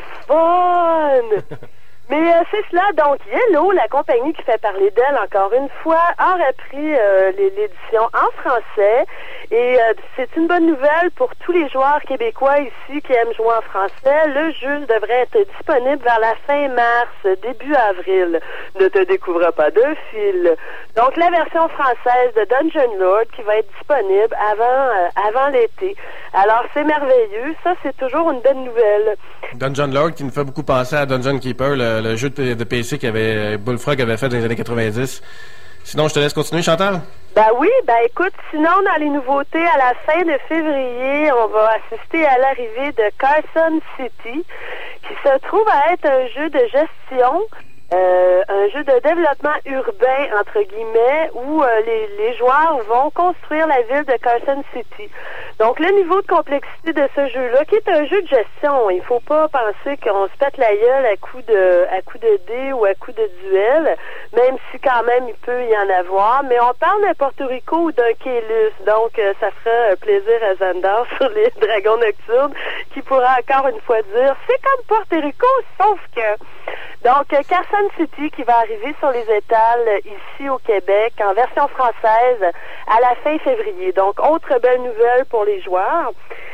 fun! Mais euh, c'est cela, donc Yellow, la compagnie qui fait parler d'elle encore une fois, a repris euh, les- l'édition en français et euh, c'est une bonne nouvelle pour tous les joueurs québécois ici qui aiment jouer en français. Le jeu devrait être disponible vers la fin mars, début avril. Ne te découvre pas de fil. Donc la version française de Dungeon Lord qui va être disponible avant, euh, avant l'été. Alors c'est merveilleux, ça c'est toujours une bonne nouvelle. Dungeon Lord qui nous fait beaucoup penser à Dungeon Keeper, le, le jeu de, de P C qu'avait Bullfrog avait fait dans les années quatre-vingt-dix. Sinon, je te laisse continuer, Chantal. Ben oui, ben écoute, sinon dans les nouveautés, à la fin de février, on va assister à l'arrivée de Carson City, qui se trouve à être un jeu de gestion, euh, un jeu de développement urbain, entre guillemets, où euh, les, les joueurs vont construire la ville de Carson City. Donc le niveau de complexité de ce jeu-là, qui est un jeu de gestion, il faut pas penser qu'on se pète la gueule à coup de à coup de dés ou à coup de duel, même si quand même il peut y en avoir, mais on parle d'un Porto Rico ou d'un Kélus, donc euh, ça fera un plaisir à Xandar sur les Dragons Nocturnes, qui pourra encore une fois dire, c'est comme Porto Rico, sauf que... Donc, euh, Carson City qui va arriver sur les étals euh, ici au Québec en version française à la fin février. Donc, autre belle nouvelle pour les joueurs.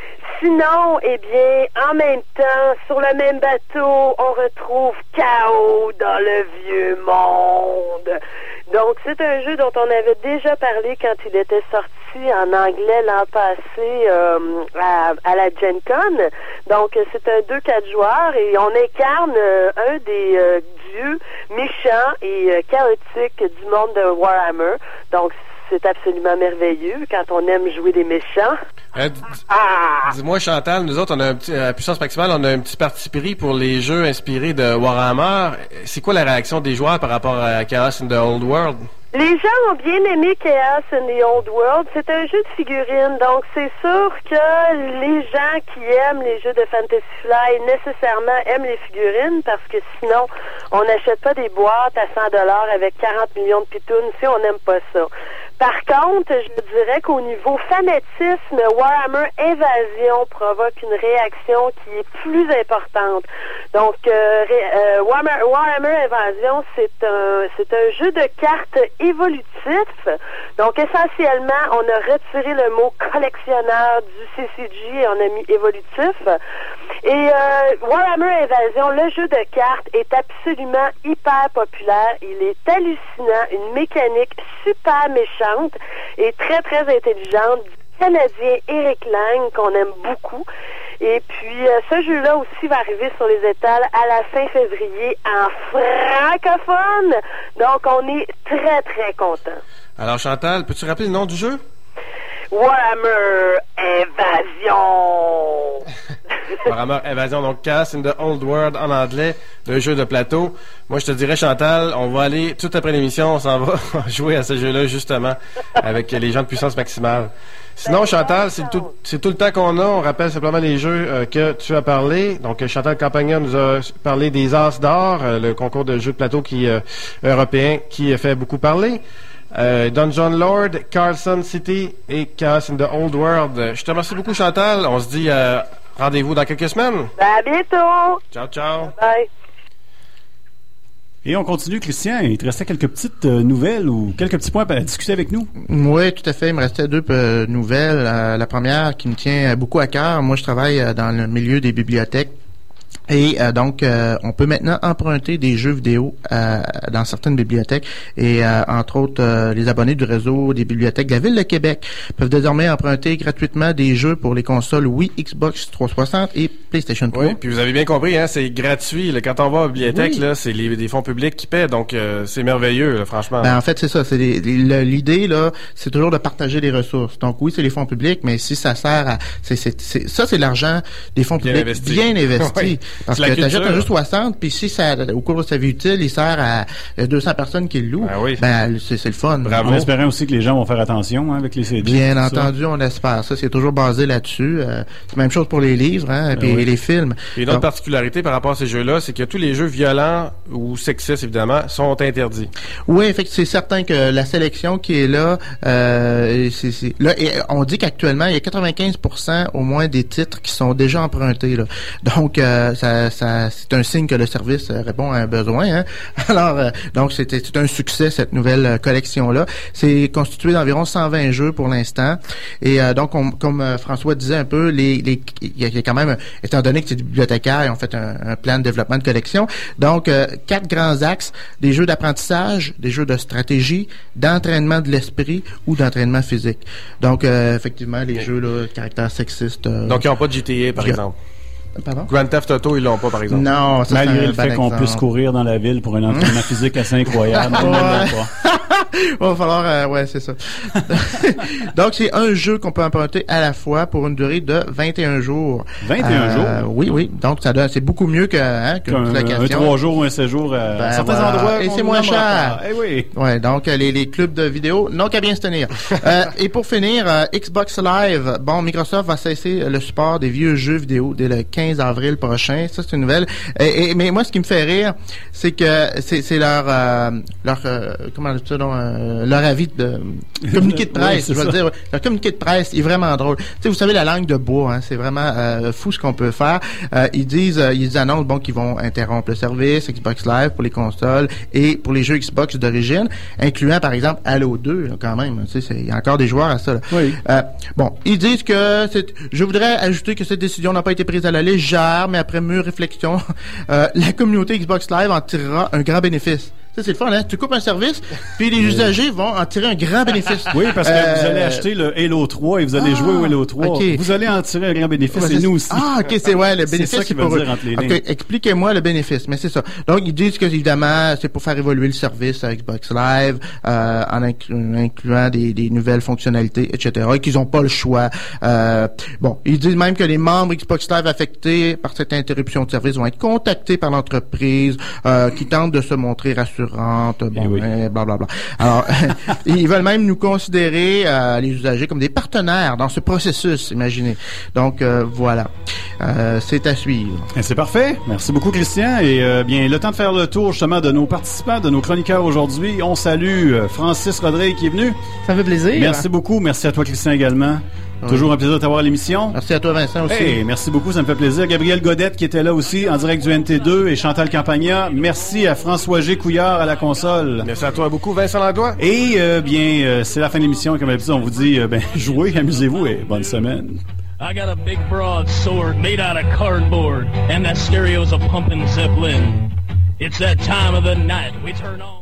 Sinon, eh bien, en même temps, sur le même bateau, on retrouve Chaos dans le vieux monde. Donc, c'est un jeu dont on avait déjà parlé quand il était sorti en anglais l'an passé euh, à, à la Gen Con. Donc, c'est un deux quatre joueurs et on incarne euh, un des euh, dieux méchants et euh, chaotiques du monde de Warhammer. Donc, c'est absolument merveilleux quand on aime jouer des méchants. Euh, d- Dis-moi, Chantal, nous autres, on a un petit, à Puissance Maximale, on a un petit parti pris pour les jeux inspirés de Warhammer. C'est quoi la réaction des joueurs par rapport à Chaos in the Old World? Les gens ont bien aimé Chaos in the Old World. C'est un jeu de figurines, donc c'est sûr que les gens qui aiment les jeux de Fantasy Flight nécessairement aiment les figurines parce que sinon, on n'achète pas des boîtes à cent dollars avec quarante millions de pitounes si on n'aime pas ça. Par contre, je dirais qu'au niveau fanatisme, Warhammer Invasion provoque une réaction qui est plus importante. Donc, euh, ré, euh, Warhammer, Warhammer Invasion, c'est un, c'est un jeu de cartes évolutif. Donc, essentiellement, on a retiré le mot collectionneur du C C G et on a mis évolutif. Et euh, Warhammer Invasion, le jeu de cartes, est absolument hyper populaire. Il est hallucinant, une mécanique super méchante et très, très intelligente du Canadien Eric Lang, qu'on aime beaucoup. Et puis, euh, ce jeu-là aussi va arriver sur les étals à la fin février en francophone. Donc, on est très, très contents. Alors, Chantal, peux-tu rappeler le nom du jeu? Warhammer Invasion! Warhammer Invasion, donc Chaos in the Old World en anglais, le jeu de plateau. Moi, je te dirais, Chantal, on va aller, tout après l'émission, on s'en va jouer à ce jeu-là, justement, avec les gens de Puissance Maximale. Sinon, Chantal, c'est tout, c'est tout le temps qu'on a. On rappelle simplement les jeux euh, que tu as parlé. Donc, Chantal Campagnan nous a parlé des As d'or, euh, le concours de jeux de plateau qui euh, européen qui fait beaucoup parler. Euh, Dungeon Lord, Carson City et Chaos in the Old World. Je te remercie beaucoup, Chantal. On se dit euh, Rendez-vous dans quelques semaines. Ben, à bientôt. Ciao, ciao. Bye. Et on continue, Christian. Il te restait quelques petites euh, nouvelles ou quelques petits points à discuter avec nous? Oui, tout à fait. Il me restait deux euh, nouvelles. Euh, la première qui me tient beaucoup à cœur. Moi, je travaille euh, dans le milieu des bibliothèques. Et euh, donc, euh, on peut maintenant emprunter des jeux vidéo euh, dans certaines bibliothèques. Et euh, entre autres, euh, les abonnés du réseau des bibliothèques de la Ville de Québec peuvent désormais emprunter gratuitement des jeux pour les consoles Wii, Xbox trois cent soixante et PlayStation trois. Oui, puis vous avez bien compris, hein, c'est gratuit. Là, quand on va à la bibliothèque, Oui. là, c'est les, des fonds publics qui paient, donc euh, c'est merveilleux, là, franchement. Ben, en fait, c'est ça. C'est les- les- l'idée là, c'est toujours de partager les ressources. Donc oui, c'est les fonds publics, mais si ça sert à, c'est, c'est, c'est- ça, c'est l'argent des fonds Bien publics investi. bien investi. Oui. Parce C'est la que tu achètes culture. un jeu soixante, puis si ça, au cours de sa vie utile, il sert à euh, deux cents personnes qui le louent. Ben c'est, c'est le fun. On espérait aussi que les gens vont faire attention hein, avec les C D. Bien tout ça. entendu, on espère. Ça, c'est toujours basé là-dessus. Euh, c'est la même chose pour les livres, hein, et Ben puis oui. les films. Et une autre Donc, particularité par rapport à ces jeux-là, c'est que tous les jeux violents ou sexistes, évidemment, sont interdits. Oui, effectivement, c'est certain que la sélection qui est là, euh, c'est, c'est- là, et on dit qu'actuellement, il y a quatre-vingt-quinze pour cent au moins des titres qui sont déjà empruntés. Là. Donc, euh, ça, ça, c'est un signe que le service euh, répond à un besoin. Hein. Alors, euh, donc, c'était, c'est un succès, cette nouvelle euh, collection-là. C'est constitué d'environ cent vingt jeux pour l'instant. Et euh, donc, on- comme euh, François disait un peu, les, les, il y a il y a quand même, étant donné que c'est des bibliothécaires, ils ont fait un, un plan de développement de collection. Donc, euh, quatre grands axes, des jeux d'apprentissage, des jeux de stratégie, d'entraînement de l'esprit ou d'entraînement physique. Donc, euh, effectivement, les jeux là, de caractère sexiste. euh, Donc, ils n'ont pas de G T A, par je- exemple. Pardon? Grand Theft Auto, ils l'ont pas, par exemple. Non, ça, Malgré c'est un le fait bon qu'on exemple. puisse courir dans la ville pour un entraînement physique assez incroyable. ils ne Ouais. l'ont pas. Va falloir, euh, ouais, c'est ça. Donc, c'est un jeu qu'on peut emprunter à la fois pour une durée de vingt et un jours. vingt et un Euh, jours? Oui, oui. Donc, ça donne, c'est beaucoup mieux que, hein, qu'une Un, location. un trois jours ou un séjour à Ben, certains voilà. endroits. Et qu'on c'est moins nommera cher. pas. Eh oui. Ouais, donc euh, les, les clubs de vidéo n'ont qu'à bien se tenir. Euh, et pour finir, euh, Xbox Live. Bon, Microsoft va cesser le support des vieux jeux vidéo dès le quinze avril prochain. Ça, c'est une nouvelle. Et, et- mais moi, ce qui me fait rire, c'est que c'est, c'est leur euh, leur euh, comment dire ça, donc, euh, leur avis de communiqué de Oui, presse. c'est je veux ça. dire, leur communiqué de presse est vraiment drôle. Tu sais, vous savez, la langue de bois, hein, c'est vraiment euh, fou ce qu'on peut faire. Euh, ils disent, euh, ils annoncent bon qu'ils vont interrompre le service Xbox Live pour les consoles et pour les jeux Xbox d'origine, incluant par exemple Halo deux, là, quand même. Tu sais, c'est- il y a encore des joueurs à ça. Là. Oui. Euh, bon, ils disent que c'est, je voudrais ajouter que cette décision n'a pas été prise à la légère, mais après mûre réflexion, euh, la communauté Xbox Live en tirera un grand bénéfice. Ça, c'est le fun, hein? Tu coupes un service, puis les usagers vont en tirer un grand bénéfice. Oui, parce que Euh, vous allez acheter le Halo trois et vous allez Ah, jouer au Halo trois. ok. Vous allez en tirer un grand bénéfice Ouais, et c'est- nous aussi. Ah, ok, c'est ouais, le C'est bénéfice. ça qu'il veut pour dire eux. entre les Ok, lignes. expliquez-moi le bénéfice, mais c'est ça. Donc, ils disent que, évidemment, c'est pour faire évoluer le service à Xbox Live, euh, en inclu- incluant des, des nouvelles fonctionnalités, et cetera, et qu'ils n'ont pas le choix. Euh, bon, ils disent même que les membres Xbox Live affectés par cette interruption de service vont être contactés par l'entreprise, euh, qui tente de se montrer rassurante, bon, euh, blablabla. Alors, ils veulent même nous considérer, euh, les usagers, comme des partenaires dans ce processus, imaginez. Donc, euh, voilà. Euh, c'est à suivre. Et c'est parfait. Merci beaucoup, Christian. Et euh, bien, le temps de faire le tour justement de nos participants, de nos chroniqueurs aujourd'hui. On salue euh, Francis Rodrigue qui est venu. Ça fait plaisir. Merci beaucoup. Merci à toi, Christian, également. Oui. Toujours un plaisir de t'avoir à l'émission. Merci à toi, Vincent, aussi. Hey, merci beaucoup, ça me fait plaisir. Gabriel Godette qui était là aussi en direct du N T deux et Chantal Campagna. Merci à François G. Couillard à la console. Merci à toi beaucoup, Vincent Langlois. Et euh, bien, euh, c'est la fin de l'émission. Comme d'habitude, on vous dit, euh, ben, jouez, amusez-vous et bonne semaine. I got a big broad sword made out of cardboard, and that stereo's a pumpin' Zeppelin. It's that time of the night we turn on.